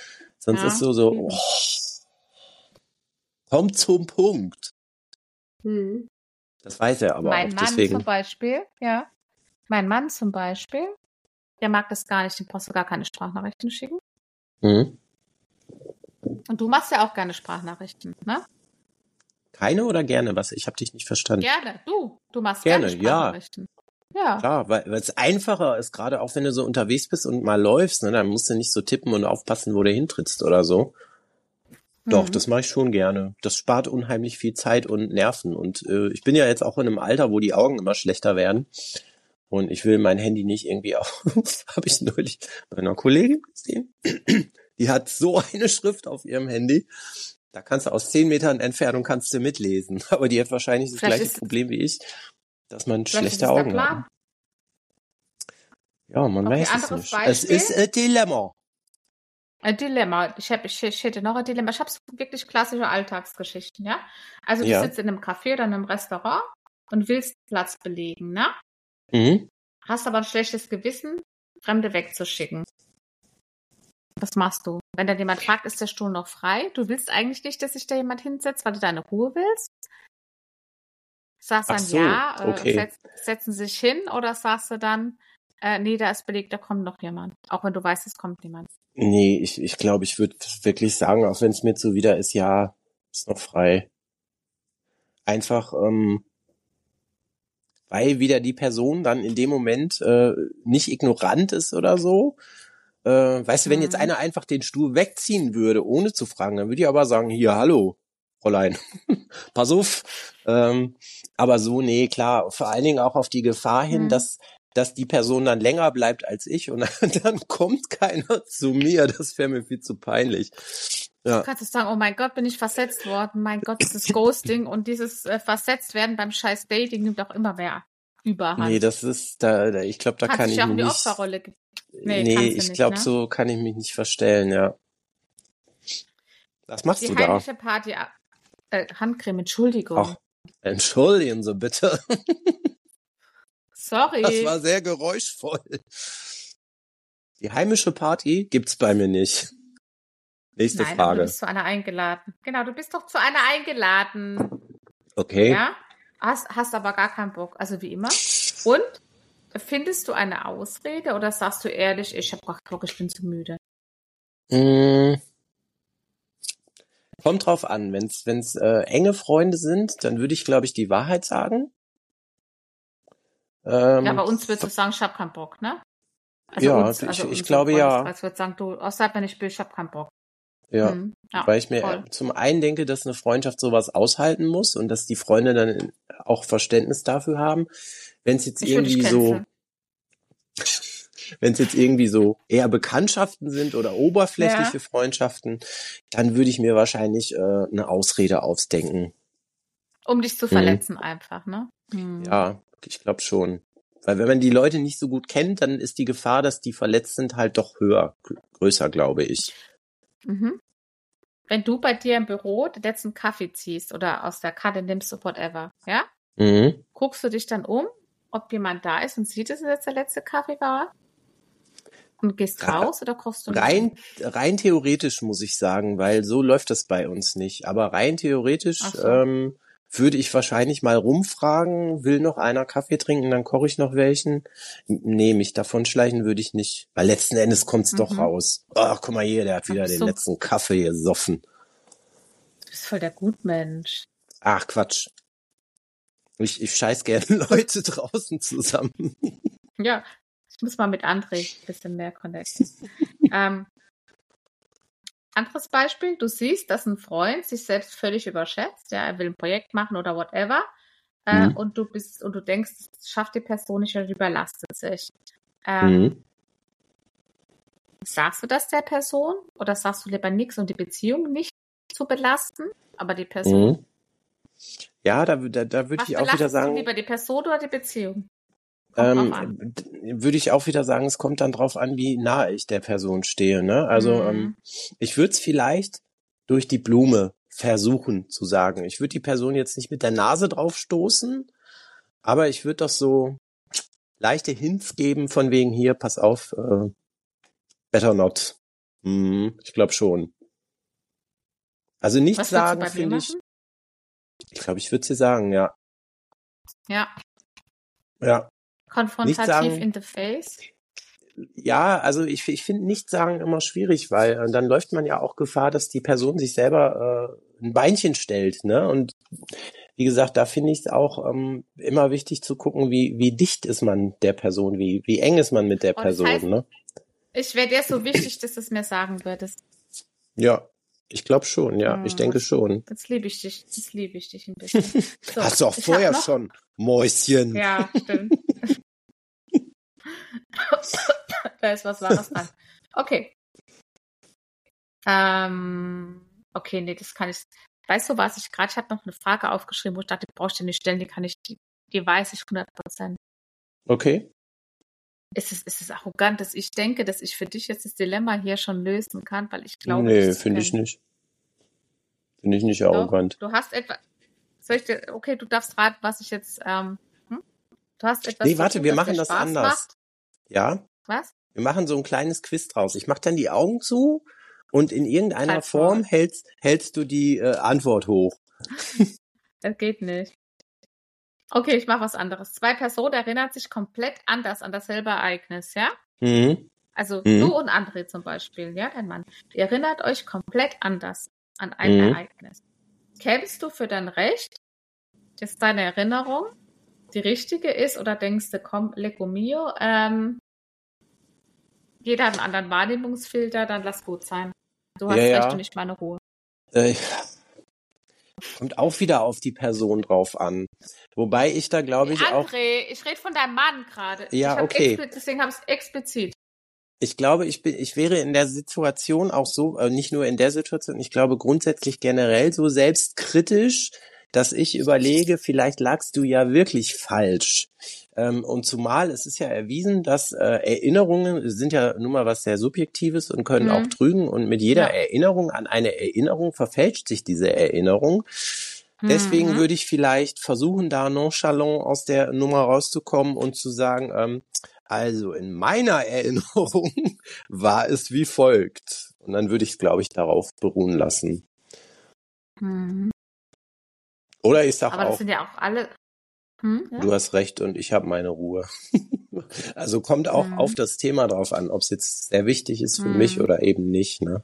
S2: Sonst
S1: Ja,
S2: ist so, so,
S1: eben.
S2: oh, kommt zum Punkt.
S1: Hm.
S2: Das weiß er aber
S1: Mein
S2: auch,
S1: Mann
S2: deswegen.
S1: zum Beispiel, ja. Mein Mann zum Beispiel, der mag das gar nicht, dem brauchst du gar keine Sprachnachrichten schicken.
S2: Mhm.
S1: Und du machst ja auch gerne Sprachnachrichten, ne?
S2: Keine oder gerne? Was? Ich habe dich nicht verstanden.
S1: Gerne, du. Du machst
S2: Gerne,
S1: gerne
S2: ja.
S1: Sprachnachrichten. Ja.
S2: Klar, weil weil es einfacher ist, gerade auch wenn du so unterwegs bist und mal läufst, ne, dann musst du nicht so tippen und aufpassen, wo du hintrittst oder so. Doch,
S1: Mhm.
S2: das mache ich schon gerne. Das spart unheimlich viel Zeit und Nerven. Und äh, ich bin ja jetzt auch in einem Alter, wo die Augen immer schlechter werden. Und ich will mein Handy nicht irgendwie auf. Habe ich neulich bei einer Kollegin gesehen. Die hat so eine Schrift auf ihrem Handy. Da kannst du aus zehn Metern Entfernung kannst du mitlesen. Aber die hat wahrscheinlich das
S1: Vielleicht
S2: gleiche
S1: ist-
S2: Problem wie ich, dass man
S1: Vielleicht ist
S2: schlechte
S1: es der
S2: Augen
S1: Plan.
S2: hat. Ja, man
S1: Okay,
S2: weiß es
S1: anderes
S2: nicht.
S1: Beispiel.
S2: Es ist ein Dilemma.
S1: Ein Dilemma. Ich, hab, ich, ich hätte noch ein Dilemma. Ich habe so wirklich klassische Alltagsgeschichten, ja? Also du
S2: Ja.
S1: sitzt in einem Café oder in einem Restaurant und willst Platz belegen, ne?
S2: Mhm.
S1: Hast aber ein schlechtes Gewissen, Fremde wegzuschicken. Was machst du? Wenn dann jemand fragt, ist der Stuhl noch frei? Du willst eigentlich nicht, dass sich da jemand hinsetzt, weil du deine Ruhe willst? Sagst
S2: Ach
S1: dann
S2: so,
S1: ja, äh,
S2: okay.
S1: setz, setzen sich hin, oder sagst du dann, äh, nee, da ist belegt, da kommt noch jemand. Auch wenn du weißt, es kommt niemand.
S2: Nee, ich ich glaube, ich würde wirklich sagen, auch wenn es mir zuwider ist, ja, ist noch frei. Einfach, ähm, weil wieder die Person dann in dem Moment äh, nicht ignorant ist oder so. Äh, weißt du, wenn jetzt
S1: Mhm.
S2: einer einfach den Stuhl wegziehen würde, ohne zu fragen, dann würde ich aber sagen, hier, hallo, Fräulein, pass auf. Ähm, aber so, nee, klar, vor allen Dingen auch auf die Gefahr hin,
S1: Mhm.
S2: dass dass die Person dann länger bleibt als ich und dann kommt keiner zu mir. Das wäre mir viel zu peinlich. Ja.
S1: Du kannst du sagen, oh mein Gott, bin ich versetzt worden. Mein Gott, dieses Ghosting und dieses äh, Versetztwerden beim scheiß Dating nimmt auch immer mehr Überhand.
S2: Nee, das ist, da, da ich glaube, da
S1: kannst
S2: kann
S1: dich
S2: ich
S1: auch in
S2: mich
S1: die
S2: nicht.
S1: Opferrolle. Ge- nee,
S2: Nee,
S1: kannst du
S2: ich
S1: nicht,
S2: glaube,
S1: ne?
S2: so kann ich mich nicht verstellen, ja. Was machst
S1: Die
S2: du da?
S1: heimliche Party. Äh, Handcreme, Entschuldigung.
S2: Ach, entschuldigen Sie bitte.
S1: Sorry.
S2: Das war sehr geräuschvoll. Die heimische Party gibt's bei mir nicht. Nächste
S1: Nein, aber
S2: Frage.
S1: du bist zu einer eingeladen. Genau, du bist doch zu einer eingeladen.
S2: Okay.
S1: Ja? Hast, hast aber gar keinen Bock. Also wie immer. Und findest du eine Ausrede oder sagst du ehrlich, ich habe gar keinen Bock, ich bin zu müde?
S2: Mm. Kommt drauf an. Wenn's, wenn's äh, enge Freunde sind, dann würde ich, glaube ich, die Wahrheit sagen. Ähm,
S1: Ja, bei uns würdest du sagen, ich habe keinen Bock, ne? Also
S2: ja,
S1: uns, also
S2: ich, ich
S1: unserem
S2: glaube ja.
S1: Freundeskreis wird sagen, du, außerhalb, wenn ich bin, ich habe keinen Bock.
S2: Ja.
S1: Hm, ja,
S2: Weil ich mir
S1: voll.
S2: zum einen denke, dass eine Freundschaft sowas aushalten muss und dass die Freunde dann auch Verständnis dafür haben. Wenn es jetzt
S1: Ich würde dich
S2: irgendwie so,
S1: canceln.
S2: wenn es jetzt irgendwie so eher Bekanntschaften sind oder oberflächliche
S1: Ja.
S2: Freundschaften, dann würde ich mir wahrscheinlich äh, eine Ausrede ausdenken.
S1: Um dich zu
S2: Hm.
S1: verletzen einfach, ne? Hm.
S2: Ja, ich glaube schon. Weil wenn man die Leute nicht so gut kennt, dann ist die Gefahr, dass die verletzt sind, halt doch höher, gr- größer, glaube ich.
S1: Mhm. Wenn du bei dir im Büro den letzten Kaffee ziehst oder aus der Karte nimmst, whatever, ja?
S2: Mhm.
S1: Guckst du dich dann um, ob jemand da ist und sieht, dass es jetzt der letzte Kaffee war? Und gehst
S2: Ra-
S1: raus oder kochst du nicht?
S2: Rein, rein theoretisch muss ich sagen, weil so läuft das bei uns nicht. Aber rein theoretisch
S1: Ach so.
S2: ähm, würde ich wahrscheinlich mal rumfragen, will noch einer Kaffee trinken, dann koche ich noch welchen. Nee, mich davon schleichen würde ich nicht. Weil letzten Endes kommt's
S1: Mhm.
S2: doch raus. Ach, guck mal hier, der hat
S1: Du
S2: wieder
S1: bist
S2: den
S1: so-
S2: letzten Kaffee gesoffen.
S1: Du bist voll der Gutmensch.
S2: Ach, Quatsch. Ich, ich scheiß gerne Leute draußen zusammen.
S1: Ja, ich muss mal mit André ein bisschen mehr connecten. ähm, anderes Beispiel, du siehst, dass ein Freund sich selbst völlig überschätzt, ja, er will ein Projekt machen oder whatever, äh,
S2: Mhm.
S1: und du bist, und du denkst, das schafft die Person nicht oder die überlastet sich. Ähm,
S2: Mhm.
S1: Sagst du das der Person oder sagst du lieber nichts, um die Beziehung nicht zu belasten, aber die Person?
S2: Mhm. Ja, da, da, da würde
S1: Was
S2: ich auch wieder
S1: belastest du
S2: sagen,
S1: lieber, die Person oder die Beziehung? Kommt drauf an.
S2: ähm, d- würde ich auch wieder sagen, es kommt dann drauf an, wie nah ich der Person stehe. Ne? Also
S1: Mhm.
S2: ähm, ich würde es vielleicht durch die Blume versuchen zu sagen. Ich würde die Person jetzt nicht mit der Nase drauf stoßen, aber ich würde doch so leichte Hints geben von wegen hier, pass auf, äh, better not. Mhm, ich glaube schon. Also nichts
S1: Was würdest du
S2: sagen,
S1: bei mir
S2: finde ich.
S1: machen?
S2: Ich glaube, ich würde sie sagen, ja.
S1: Ja,
S2: Ja. Nichts
S1: konfrontativ
S2: sagen.
S1: in the face.
S2: Ja, also ich, ich finde nichts sagen immer schwierig, weil äh, dann läuft man ja auch Gefahr, dass die Person sich selber äh, ein Beinchen stellt, ne? Und wie gesagt, da finde ich es auch ähm, immer wichtig zu gucken, wie wie dicht ist man der Person, wie wie eng ist man mit der
S1: Oh, das
S2: Person,
S1: heißt,
S2: ne?
S1: ich wäre dir so wichtig, dass du es mir sagen würdest.
S2: Ja, ich glaube schon, ja, ich
S1: Hm,
S2: denke
S1: was,
S2: schon.
S1: jetzt liebe ich dich, jetzt liebe ich dich ein bisschen. So,
S2: Hast du auch
S1: ich habe
S2: vorher
S1: noch.
S2: schon, Mäuschen.
S1: Ja, stimmt. Da ist was Wahres dran. Okay. Ähm, okay, nee, das kann ich. Weißt du was? Ich gerade, ich habe noch eine Frage aufgeschrieben, wo ich dachte, die brauchst du nicht stellen, die kann ich, die, die weiß ich hundert Prozent.
S2: Okay.
S1: Ist es, ist es arrogant, dass ich denke, dass ich für dich jetzt das Dilemma hier schon lösen kann, weil ich glaube,
S2: Nee,
S1: dich zu
S2: finde ich
S1: kennen.
S2: nicht. Finde ich nicht
S1: Doch,
S2: arrogant.
S1: du hast etwa. Soll ich dir, okay, du darfst raten, was ich jetzt. Ähm, hm? Du hast etwas
S2: Nee,
S1: zu
S2: warte,
S1: tun,
S2: wir
S1: das
S2: machen
S1: dir
S2: das
S1: Spaß
S2: anders.
S1: macht.
S2: Ja?
S1: Was?
S2: Wir machen so ein kleines Quiz draus. Ich mache dann die Augen zu und in irgendeiner
S1: Halt's
S2: Form
S1: Maul.
S2: hältst, hältst du die äh, Antwort hoch.
S1: Das geht nicht. Okay, ich mache was anderes. Zwei Personen erinnern sich komplett anders an dasselbe Ereignis, ja?
S2: Mhm.
S1: Also
S2: Mhm.
S1: du und André zum Beispiel, ja, dein Mann. Ihr erinnert euch komplett anders an ein
S2: Mhm.
S1: Ereignis. Kämpfst du für dein Recht, dass deine Erinnerung die richtige ist, oder denkst du, komm, Lecco mio, ähm, jeder hat einen anderen Wahrnehmungsfilter, dann lass gut sein. Du hast
S2: Ja,
S1: Recht und
S2: ja.
S1: ich meine Ruhe.
S2: Äh, kommt auch wieder auf die Person drauf an. Wobei ich da, glaube ich, auch...
S1: André, ich rede von deinem Mann gerade. Ich
S2: Ja,
S1: hab
S2: okay.
S1: expli- deswegen habe ich es explizit.
S2: Ich glaube, ich bin, ich wäre in der Situation auch so, äh, nicht nur in der Situation, ich glaube grundsätzlich generell so selbstkritisch, dass ich überlege, vielleicht lagst du ja wirklich falsch. Ähm, und zumal es ist ja erwiesen, dass äh, Erinnerungen sind ja nun mal was sehr Subjektives und können auch
S1: Hm.
S2: trügen. Und mit jeder
S1: Ja.
S2: Erinnerung an eine Erinnerung verfälscht sich diese Erinnerung. Deswegen
S1: Mhm.
S2: würde ich vielleicht versuchen, da nonchalant aus der Nummer rauszukommen und zu sagen, ähm, also in meiner Erinnerung war es wie folgt. Und dann würde ich es, glaube ich, darauf beruhen lassen.
S1: Mhm.
S2: Oder ich sag
S1: Aber das
S2: auch,
S1: sind ja auch alle. Hm, ja?
S2: du hast recht und ich habe meine Ruhe. Also kommt auch
S1: Mhm.
S2: auf das Thema drauf an, ob es jetzt sehr wichtig ist für
S1: Mhm.
S2: mich oder eben nicht. Ne?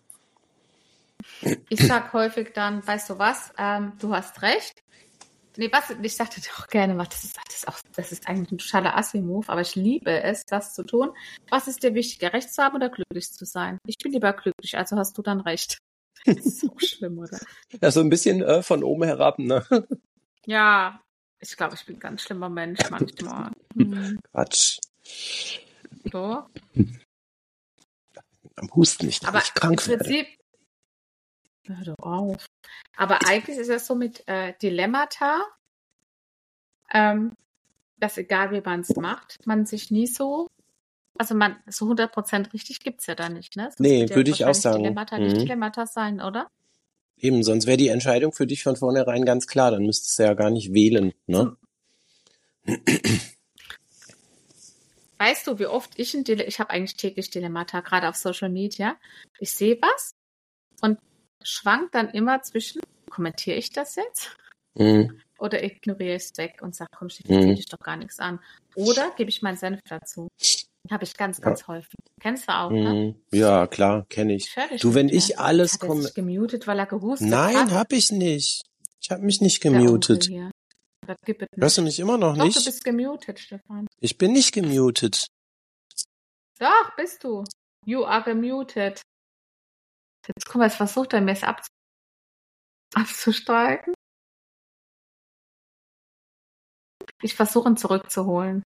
S1: Ich sag häufig dann, weißt du was, ähm, du hast recht. Nee, was, ich sagte doch gerne, was, das ist, das ist auch, das ist eigentlich ein totaler Assi-Move, aber ich liebe es, das zu tun. Was ist dir wichtiger, recht zu haben oder glücklich zu sein? Ich bin lieber glücklich, also hast du dann recht. Das ist so schlimm, oder?
S2: Ja, so ein bisschen äh, von oben herab, ne?
S1: Ja, ich glaube, ich bin ein ganz schlimmer Mensch manchmal. Hm.
S2: Quatsch.
S1: So.
S2: Am Husten nicht,
S1: Aber
S2: dass ich
S1: im
S2: krank werde.
S1: Prinzip, hör doch auf. Aber eigentlich ist es so mit äh, Dilemmata, ähm, dass egal wie man es macht, man sich nie so, also man, so hundert Prozent richtig gibt's ja da nicht, ne? Sonst
S2: Nee,
S1: wird ja
S2: würde ich auch
S1: wahrscheinlich
S2: sagen.
S1: Dilemmata nicht
S2: Mhm.
S1: Dilemmata sein, oder?
S2: Eben, sonst wäre die Entscheidung für dich von vornherein ganz klar. Dann müsstest du ja gar nicht wählen, ne?
S1: Zum, weißt du, wie oft ich ein Dilemma, ich habe eigentlich täglich Dilemmata, gerade auf Social Media. Ich sehe was und schwank dann immer zwischen, kommentiere ich das jetzt?
S2: Mhm.
S1: Oder ignoriere ich es weg und sage, komm, Steffi, das geht dich doch gar nichts an. Oder gebe ich meinen Senf dazu. Habe ich ganz, ganz ja. häufig. Kennst du auch, ne?
S2: Ja, klar, kenne ich.
S1: ich
S2: du, wenn
S1: nicht,
S2: ich
S1: ja.
S2: alles
S1: komme... Hat er sich gemutet, weil er gehustet
S2: Nein,
S1: hat?
S2: Nein, hab ich nicht. Ich habe mich nicht gemutet.
S1: Hier. Das gibt es nicht.
S2: Hörst du mich immer noch
S1: Doch,
S2: nicht?
S1: du bist gemutet, Stefan.
S2: Ich bin nicht gemutet.
S1: Doch, bist du. You are gemutet. Jetzt guck mal, jetzt versucht er mir es ab abzusteigen. Ich versuche ihn zurückzuholen.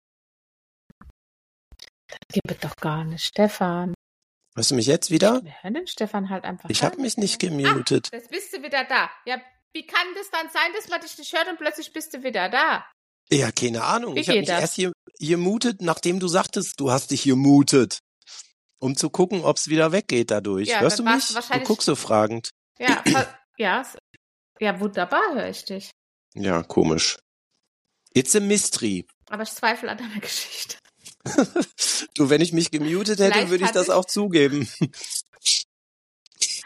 S1: Das gibt es doch gar nicht, Stefan.
S2: Hörst du mich jetzt wieder?
S1: Wir hören den Stefan halt einfach.
S2: Ich habe mich nicht gemutet.
S1: Ah, jetzt bist du wieder da. Ja, wie kann das dann sein, dass man dich nicht hört und plötzlich bist du wieder da?
S2: Ja, keine Ahnung.
S1: Wie
S2: ich habe mich das? erst hier gemutet, nachdem du sagtest, du hast dich gemutet. Um zu gucken, ob es wieder weggeht dadurch. Ja, hörst du mich? Du, du guckst so fragend.
S1: Ja, ja, ja, wunderbar höre ich dich.
S2: Ja, komisch. It's a mystery.
S1: Aber ich zweifle an deiner Geschichte.
S2: Du, wenn ich mich gemutet hätte, würde ich das ich, auch zugeben.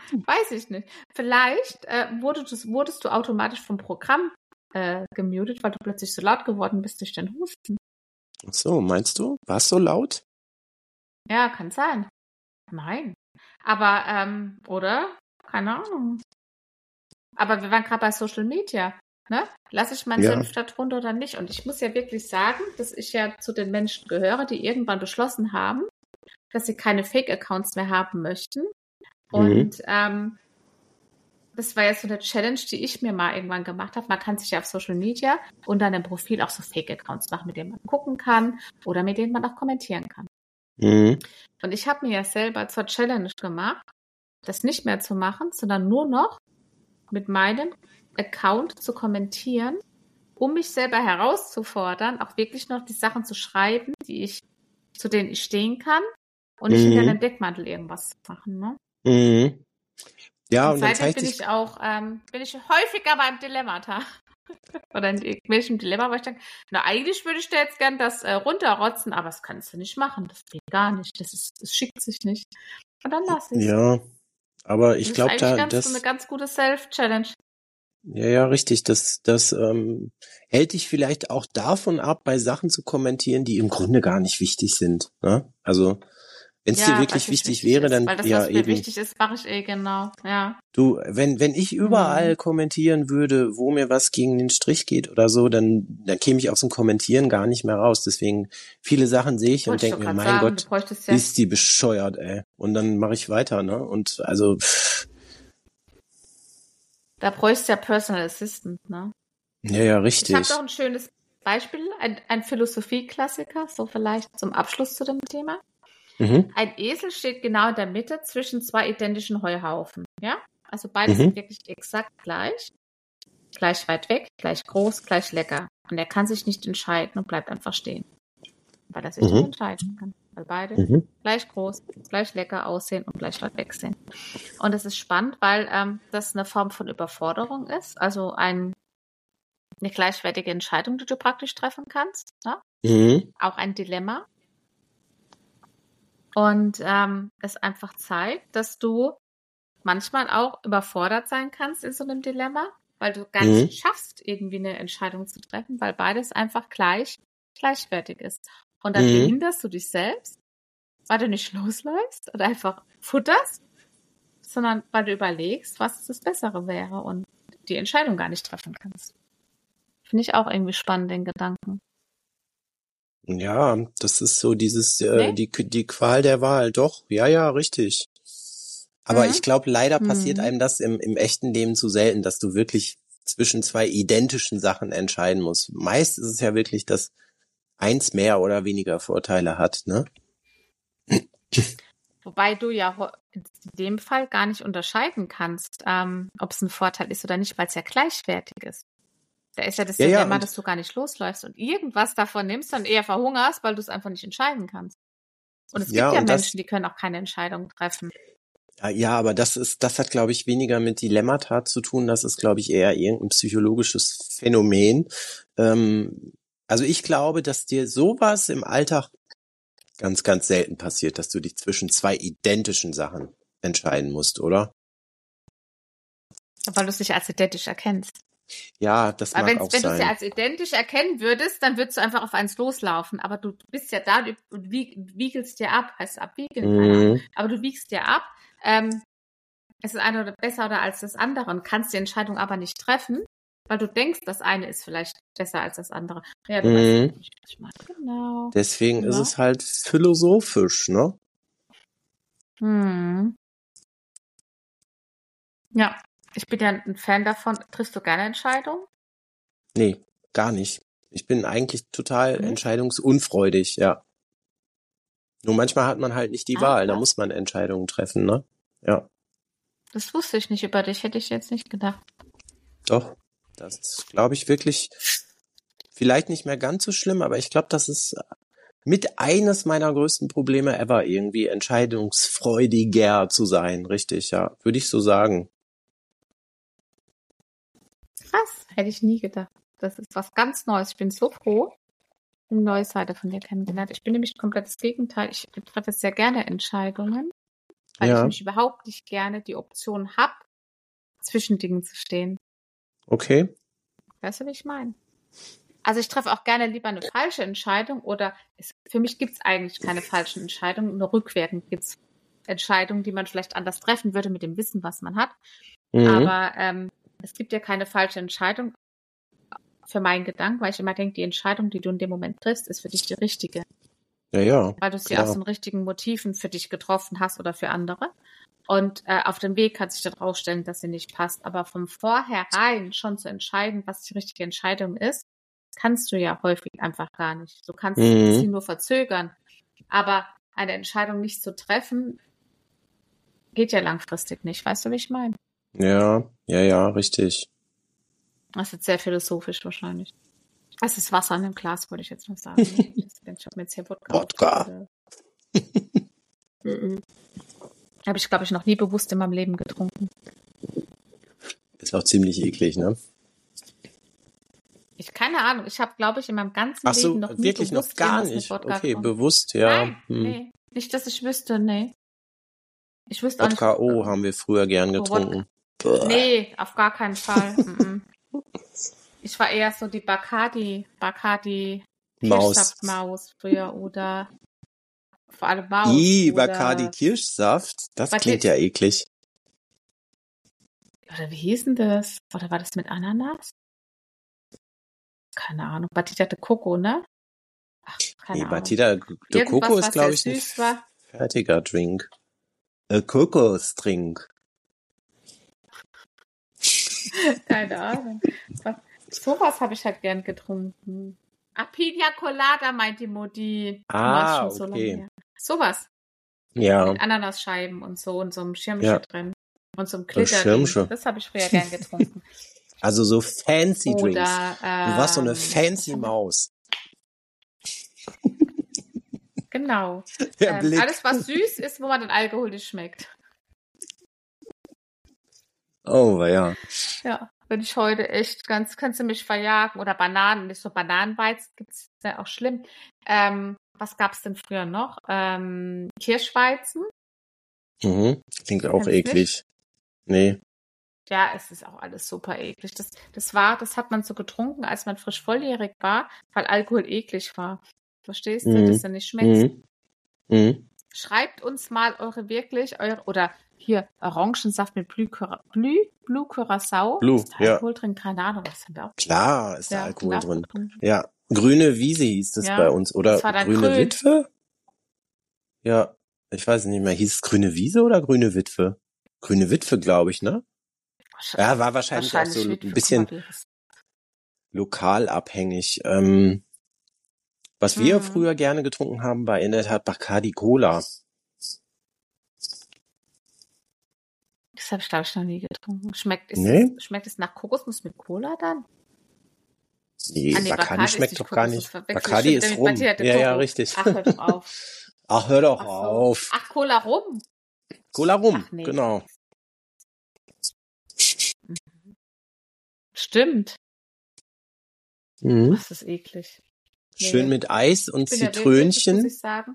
S1: Weiß ich nicht. Vielleicht äh, wurdest, du, wurdest du automatisch vom Programm äh, gemutet, weil du plötzlich so laut geworden bist durch den Husten.
S2: Ach so, meinst du? War es so laut?
S1: Ja, kann sein. Nein. Aber, ähm, oder? Keine Ahnung. Aber wir waren gerade bei Social Media. Ne? Lasse ich meinen
S2: Ja.
S1: Senf da drunter oder nicht? Und ich muss ja wirklich sagen, dass ich ja zu den Menschen gehöre, die irgendwann beschlossen haben, dass sie keine Fake-Accounts mehr haben möchten. Und mhm. ähm, das war jetzt so eine Challenge, die ich mir mal irgendwann gemacht habe. Man kann sich ja auf Social Media unter einem Profil auch so Fake-Accounts machen, mit denen man gucken kann oder mit denen man auch kommentieren kann.
S2: Mhm.
S1: Und ich habe mir ja selber zur Challenge gemacht, das nicht mehr zu machen, sondern nur noch mit meinem Account zu kommentieren, um mich selber herauszufordern, auch wirklich noch die Sachen zu schreiben, die ich, zu denen ich stehen kann und nicht mhm. hinter einem Deckmantel irgendwas zu machen. Ne?
S2: Mhm. Ja, und, und
S1: seitdem
S2: dann
S1: bin ich auch, ähm, bin ich häufiger beim Dilemmata. Oder in irgendwelchem Dilemma, weil ich denke, na, eigentlich würde ich da jetzt gern das äh, runterrotzen, aber das kannst du nicht machen. Das geht gar nicht. Das ist, das schickt sich nicht. Und dann lass ich es.
S2: Ja, aber ich glaube, da,
S1: ganz,
S2: das
S1: ist eine ganz gute Self-Challenge.
S2: Ja, ja, richtig. Das, das ähm, hält dich vielleicht auch davon ab, bei Sachen zu kommentieren, die im Grunde gar nicht wichtig sind. Ne? Also wenn es ja, dir wirklich wichtig, wichtig wäre,
S1: ist,
S2: dann
S1: weil das,
S2: ja
S1: was mir
S2: eben.
S1: wichtig ist, mache ich eh genau. Ja.
S2: Du, wenn wenn ich überall hm. kommentieren würde, wo mir was gegen den Strich geht oder so, dann dann käme ich aus dem Kommentieren gar nicht mehr raus. Deswegen viele Sachen sehe ich
S1: Wollte
S2: und denke mir, mein
S1: sagen,
S2: Gott,
S1: ja
S2: ist die bescheuert, ey. Und dann mache ich weiter, ne? Und also pff.
S1: Da bräuchst du ja Personal Assistant, ne?
S2: Ja, ja, richtig.
S1: Ich habe doch ein schönes Beispiel, ein, ein Philosophie-Klassiker, so vielleicht zum Abschluss zu dem Thema. Mhm. Ein Esel steht genau in der Mitte zwischen zwei identischen Heuhaufen, ja? Also beide mhm. sind wirklich exakt gleich, gleich weit weg, gleich groß, gleich lecker. Und er kann sich nicht entscheiden und bleibt einfach stehen, weil er sich mhm. nicht entscheiden kann, weil beide mhm. gleich groß, gleich lecker aussehen und gleich weit weg sind. Und es ist spannend, weil ähm, das eine Form von Überforderung ist, also ein eine gleichwertige Entscheidung, die du praktisch treffen kannst. Ne? Mhm. Auch ein Dilemma. Und ähm, es einfach zeigt, dass du manchmal auch überfordert sein kannst in so einem Dilemma, weil du gar nicht mhm. schaffst, irgendwie eine Entscheidung zu treffen, weil beides einfach gleich gleichwertig ist. Und dann mhm. behinderst du dich selbst, weil du nicht losläufst oder einfach futterst, sondern weil du überlegst, was das Bessere wäre und die Entscheidung gar nicht treffen kannst. Finde ich auch irgendwie spannend, den Gedanken.
S2: Ja, das ist so dieses, äh, nee? die, die Qual der Wahl. Doch, ja, ja, richtig. Aber mhm. ich glaube, leider passiert mhm. einem das im, im echten Leben zu selten, dass du wirklich zwischen zwei identischen Sachen entscheiden musst. Meist ist es ja wirklich, dass eins mehr oder weniger Vorteile hat, ne?
S1: Wobei du ja in dem Fall gar nicht unterscheiden kannst, ähm, ob es ein Vorteil ist oder nicht, weil es ja gleichwertig ist. Da ist ja das ja, Dilemma, ja, dass du gar nicht losläufst und irgendwas davon nimmst, dann eher verhungerst, weil du es einfach nicht entscheiden kannst. Und es ja, gibt ja Menschen, das, die können auch keine Entscheidung treffen.
S2: Ja, aber das ist, das hat, glaube ich, weniger mit Dilemmata zu tun. Das ist, glaube ich, eher irgendein psychologisches Phänomen. Ähm, also ich glaube, dass dir sowas im Alltag ganz, ganz selten passiert, dass du dich zwischen zwei identischen Sachen entscheiden musst, oder?
S1: Weil du es nicht als identisch erkennst.
S2: Ja, das mag
S1: wenn,
S2: auch
S1: wenn
S2: sein.
S1: Wenn du es ja als identisch erkennen würdest, dann würdest du einfach auf eins loslaufen. Aber du bist ja da und wiegelst dir ab. Heißt abwiegeln? Mhm. Keine Ahnung. Aber du wiegst dir ab. Ähm, es ist eine oder besser oder als das andere und kannst die Entscheidung aber nicht treffen, weil du denkst, das eine ist vielleicht besser als das andere. Ja, du mhm. weißt nicht, was ich meine. Genau.
S2: Deswegen ja. ist es halt philosophisch, ne?
S1: Hm. Ja, ich bin ja ein Fan davon. Triffst du gerne Entscheidungen?
S2: Nee, gar nicht. Ich bin eigentlich total hm? entscheidungsunfreudig, ja. Nur manchmal hat man halt nicht die ah, Wahl, da muss man Entscheidungen treffen, ne? Ja.
S1: Das wusste ich nicht über dich, hätte ich jetzt nicht gedacht.
S2: Doch, das ist, glaube ich, wirklich vielleicht nicht mehr ganz so schlimm, aber ich glaube, das ist mit eines meiner größten Probleme ever, irgendwie entscheidungsfreudiger zu sein, richtig, ja, würde ich so sagen.
S1: Krass, hätte ich nie gedacht. Das ist was ganz Neues. Ich bin so froh, eine neue Seite von dir kennengelernt. Ich bin nämlich komplett das Gegenteil. Ich treffe sehr gerne Entscheidungen. weil
S2: Ja.
S1: ich mich überhaupt nicht gerne die Option habe, zwischen Dingen zu stehen.
S2: Okay.
S1: Weißt du, wie ich meine? Also ich treffe auch gerne lieber eine falsche Entscheidung oder es, für mich gibt es eigentlich keine falschen Entscheidungen, nur rückwirkend gibt es Entscheidungen, die man vielleicht anders treffen würde mit dem Wissen, was man hat.
S2: Mhm.
S1: Aber ähm, es gibt ja keine falsche Entscheidung für meinen Gedanken, weil ich immer denke, die Entscheidung, die du in dem Moment triffst, ist für dich die richtige.
S2: Ja, ja.
S1: Weil du sie
S2: klar.
S1: aus den richtigen Motiven für dich getroffen hast oder für andere. Und äh, auf dem Weg kann sich dann rausstellen, dass sie nicht passt. Aber vom Vornherein schon zu entscheiden, was die richtige Entscheidung ist, kannst du ja häufig einfach gar nicht. Du kannst
S2: Mhm.
S1: sie nur verzögern. Aber eine Entscheidung nicht zu treffen, geht ja langfristig nicht. Weißt du, wie ich meine?
S2: Ja, ja, ja, richtig.
S1: Das ist jetzt sehr philosophisch wahrscheinlich. Es ist Wasser in einem Glas, wollte ich jetzt noch sagen. Ich habe mir jetzt hier Wodka.
S2: Wodka.
S1: Mhm. Habe ich, glaube ich, noch nie bewusst in meinem Leben getrunken.
S2: Ist auch ziemlich eklig, ne?
S1: Ich keine Ahnung. Ich habe, glaube ich, in meinem ganzen
S2: Ach so,
S1: Leben noch nie
S2: wirklich
S1: bewusst
S2: noch gar
S1: irgendwas mit
S2: nicht.
S1: Wodka
S2: Okay,
S1: getrunken.
S2: bewusst, ja.
S1: Nein,
S2: Hm.
S1: nee. Nicht, dass ich wüsste, nee. Ich wüsste auch
S2: Wodka
S1: nicht.
S2: O haben wir früher gern getrunken.
S1: Wodka. Nee, auf gar keinen Fall. Ich war eher so die Bacardi, Bacardi
S2: Maus.
S1: Kirschsaftmaus früher oder vor allem Maus.
S2: Ih,
S1: oder
S2: Bacardi Kirschsaft? Das
S1: Bacardi-
S2: klingt ja eklig.
S1: Oder wie hieß denn das? Oder war das mit Ananas? Keine Ahnung. Batida de Coco, ne? Ach, keine
S2: Nee,
S1: Ahnung.
S2: Batida de
S1: Irgendwas,
S2: Coco ist,
S1: was
S2: glaube
S1: sehr
S2: ich, ein
S1: süß war.
S2: fertiger Drink. A Kokosdrink.
S1: Keine Ahnung. Was, sowas habe ich halt gern getrunken. Ah, Pina Colada, meint die Mutti.
S2: Ah,
S1: Schon so lange
S2: okay.
S1: her. Sowas.
S2: Ja,
S1: Mit Ananasscheiben und so und so einem Schirmchen
S2: Ja.
S1: drin. Und so einem
S2: Ein
S1: Glitter.
S2: Schirmchen.
S1: Das habe ich früher gern getrunken.
S2: also so fancy Drinks.
S1: Oder, ähm,
S2: Du warst so eine
S1: was
S2: fancy
S1: haben wir-
S2: Maus.
S1: Genau.
S2: Der
S1: Ähm,
S2: Blick.
S1: alles, was süß ist, wo man den Alkohol nicht schmeckt.
S2: Oh, ja.
S1: Ja, bin ich heute echt ganz, kannst du mich verjagen. Oder Bananen, nicht so Bananenweizen, gibt's ja auch schlimm. Ähm, was gab's denn früher noch? Ähm, Kirschweizen.
S2: Mhm. Klingt auch
S1: Kennst du
S2: eklig. Nee.
S1: Ja, es ist auch alles super eklig. Das, das war, das hat man so getrunken, als man frisch volljährig war, weil Alkohol eklig war. Verstehst du,
S2: Mhm.
S1: dass du nicht schmeckst?
S2: Mhm. Mhm.
S1: Schreibt uns mal eure wirklich, eure, oder hier Orangensaft mit Blue, Cura- Blue, Blue Curacao.
S2: Blue,
S1: Ist da
S2: ja.
S1: Alkohol drin? Keine Ahnung, das haben wir auch.
S2: Klar ist da
S1: Ja,
S2: Alkohol
S1: haben wir auch
S2: drin.
S1: getrunken.
S2: Ja. Grüne Wiese hieß es
S1: Ja,
S2: bei uns. Oder
S1: das war dann
S2: grüne
S1: grün.
S2: Witwe? Ja. Ich weiß nicht mehr. Hieß es grüne Wiese oder grüne Witwe? Grüne Witwe, glaube ich, ne? Ja, war wahrscheinlich, auch so
S1: Witwe,
S2: ein bisschen
S1: guck mal, wie das-
S2: lokal abhängig. Ähm, was wir
S1: Mhm.
S2: früher gerne getrunken haben, war in der Tat Bacardi Cola.
S1: Das habe ich, glaube ich, noch nie getrunken. Schmeckt, ist
S2: Nee?
S1: es, schmeckt es nach Kokosnuss mit Cola dann?
S2: Nee,
S1: Ah, nee,
S2: Bacardi
S1: Bacardi ist
S2: schmeckt
S1: nicht
S2: doch gar
S1: Kokosnuss,
S2: nicht.
S1: verwechsel ich
S2: Bacardi
S1: stimmt
S2: ist
S1: mit
S2: rum.
S1: Batida de
S2: Ja, ja,
S1: Coco.
S2: richtig.
S1: Ach, hör doch auf.
S2: Ach, hör doch
S1: Ach so.
S2: auf.
S1: Ach, Cola rum.
S2: Cola rum,
S1: Ach, nee.
S2: genau.
S1: Stimmt.
S2: Mhm.
S1: Das ist eklig. Nee.
S2: Schön mit Eis und
S1: Ich bin ja wirklich, muss
S2: Zitrönchen.
S1: ich sagen.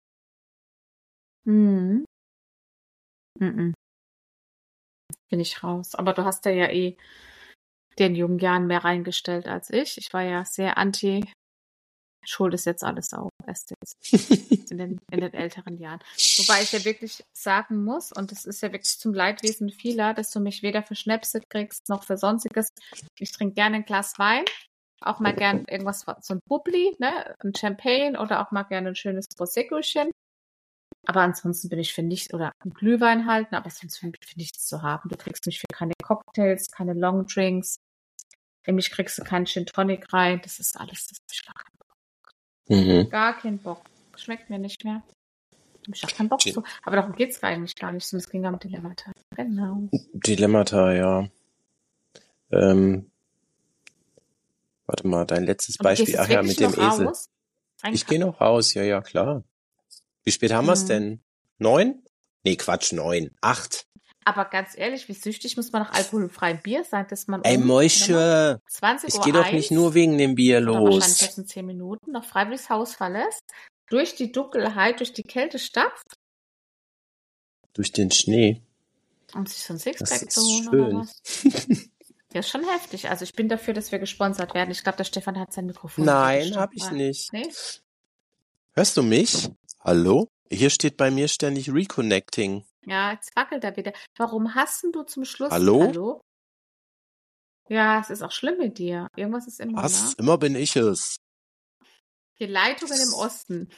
S1: Mhm. Mhm. Bin ich raus. Aber du hast ja ja eh den jungen Jahren mehr reingestellt als ich. Ich war ja sehr anti. Schuld ist jetzt alles auch erst jetzt in den, in den älteren Jahren. Wobei ich ja wirklich sagen muss, und das ist ja wirklich zum Leidwesen vieler, dass du mich weder für Schnäpse kriegst, noch für Sonstiges. Ich trinke gerne ein Glas Wein, auch mal gern irgendwas, so ein Bubbli, ne, ein Champagne oder auch mal gerne ein schönes Proseccochen. Aber ansonsten bin ich für nichts, oder ein Glühwein halten, aber sonst für, für nichts zu haben. Du kriegst mich für keine Cocktails, keine Longdrinks. In mich kriegst du keinen Gin Tonic rein. Das ist alles, das hab ich gar keinen Bock.
S2: Mhm.
S1: Gar keinen Bock. Schmeckt mir nicht mehr. Hab ich auch keinen Bock
S2: Gin.
S1: zu. Aber darum geht's eigentlich gar nicht. Es ging um Dilemmata. Genau.
S2: Dilemmata, ja. Ähm, warte mal, dein letztes
S1: Und du gehst
S2: Beispiel.
S1: jetzt
S2: Ach ja,
S1: wirklich
S2: mit dem
S1: noch
S2: Esel.
S1: raus? Ein
S2: Ich
S1: Ka-
S2: gehe noch raus, ja, ja, klar. Wie spät haben wir's
S1: Mhm.
S2: denn? Neun? Nee, Quatsch, neun. Acht.
S1: Aber ganz ehrlich, wie süchtig muss man nach alkoholfreiem Bier sein, dass man
S2: Ey,
S1: um
S2: Mäusche,
S1: zwanzig
S2: ich
S1: Uhr
S2: gehe doch nicht nur wegen dem Bier
S1: oder wahrscheinlich
S2: los.
S1: erst in zehn Minuten noch freiwillig das Haus verlässt, durch die Dunkelheit, durch die Kälte stapft?
S2: durch den Schnee.
S1: Um sich so ein Sixpack
S2: Das
S1: zu
S2: ist
S1: holen
S2: schön.
S1: oder was? Ja, ist schon heftig. Also ich bin dafür, dass wir gesponsert werden. Ich glaube, der Stefan hat sein Mikrofon.
S2: Nein, habe ich nicht.
S1: Nee?
S2: Hörst du mich? Hallo? Hier steht bei mir ständig Reconnecting.
S1: Ja, jetzt wackelt er wieder. Warum hast denn du zum Schluss...
S2: Hallo?
S1: Hallo? Ja, es ist auch schlimm mit dir. Irgendwas ist immer,
S2: Was?
S1: ne?
S2: Immer bin ich es.
S1: Die Leitungen im Osten.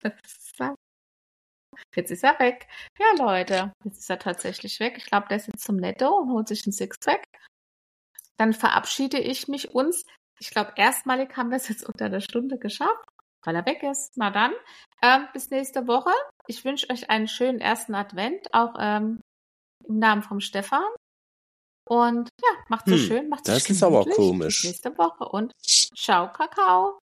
S1: Jetzt ist er weg. Ja, Leute, jetzt ist er tatsächlich weg. Ich glaube, der ist jetzt zum Netto und holt sich einen Sixpack. Dann verabschiede ich mich uns. Ich glaube, erstmalig haben wir es jetzt unter einer Stunde geschafft, weil er weg ist. Na dann, ähm, bis nächste Woche. Ich wünsche euch einen schönen ersten Advent, auch ähm, im Namen vom Stefan. Und ja, macht so
S2: Hm,
S1: schön, macht
S2: das
S1: sich
S2: ist aber
S1: gemütlich.
S2: komisch.
S1: Bis nächste Woche und ciao, Kakao.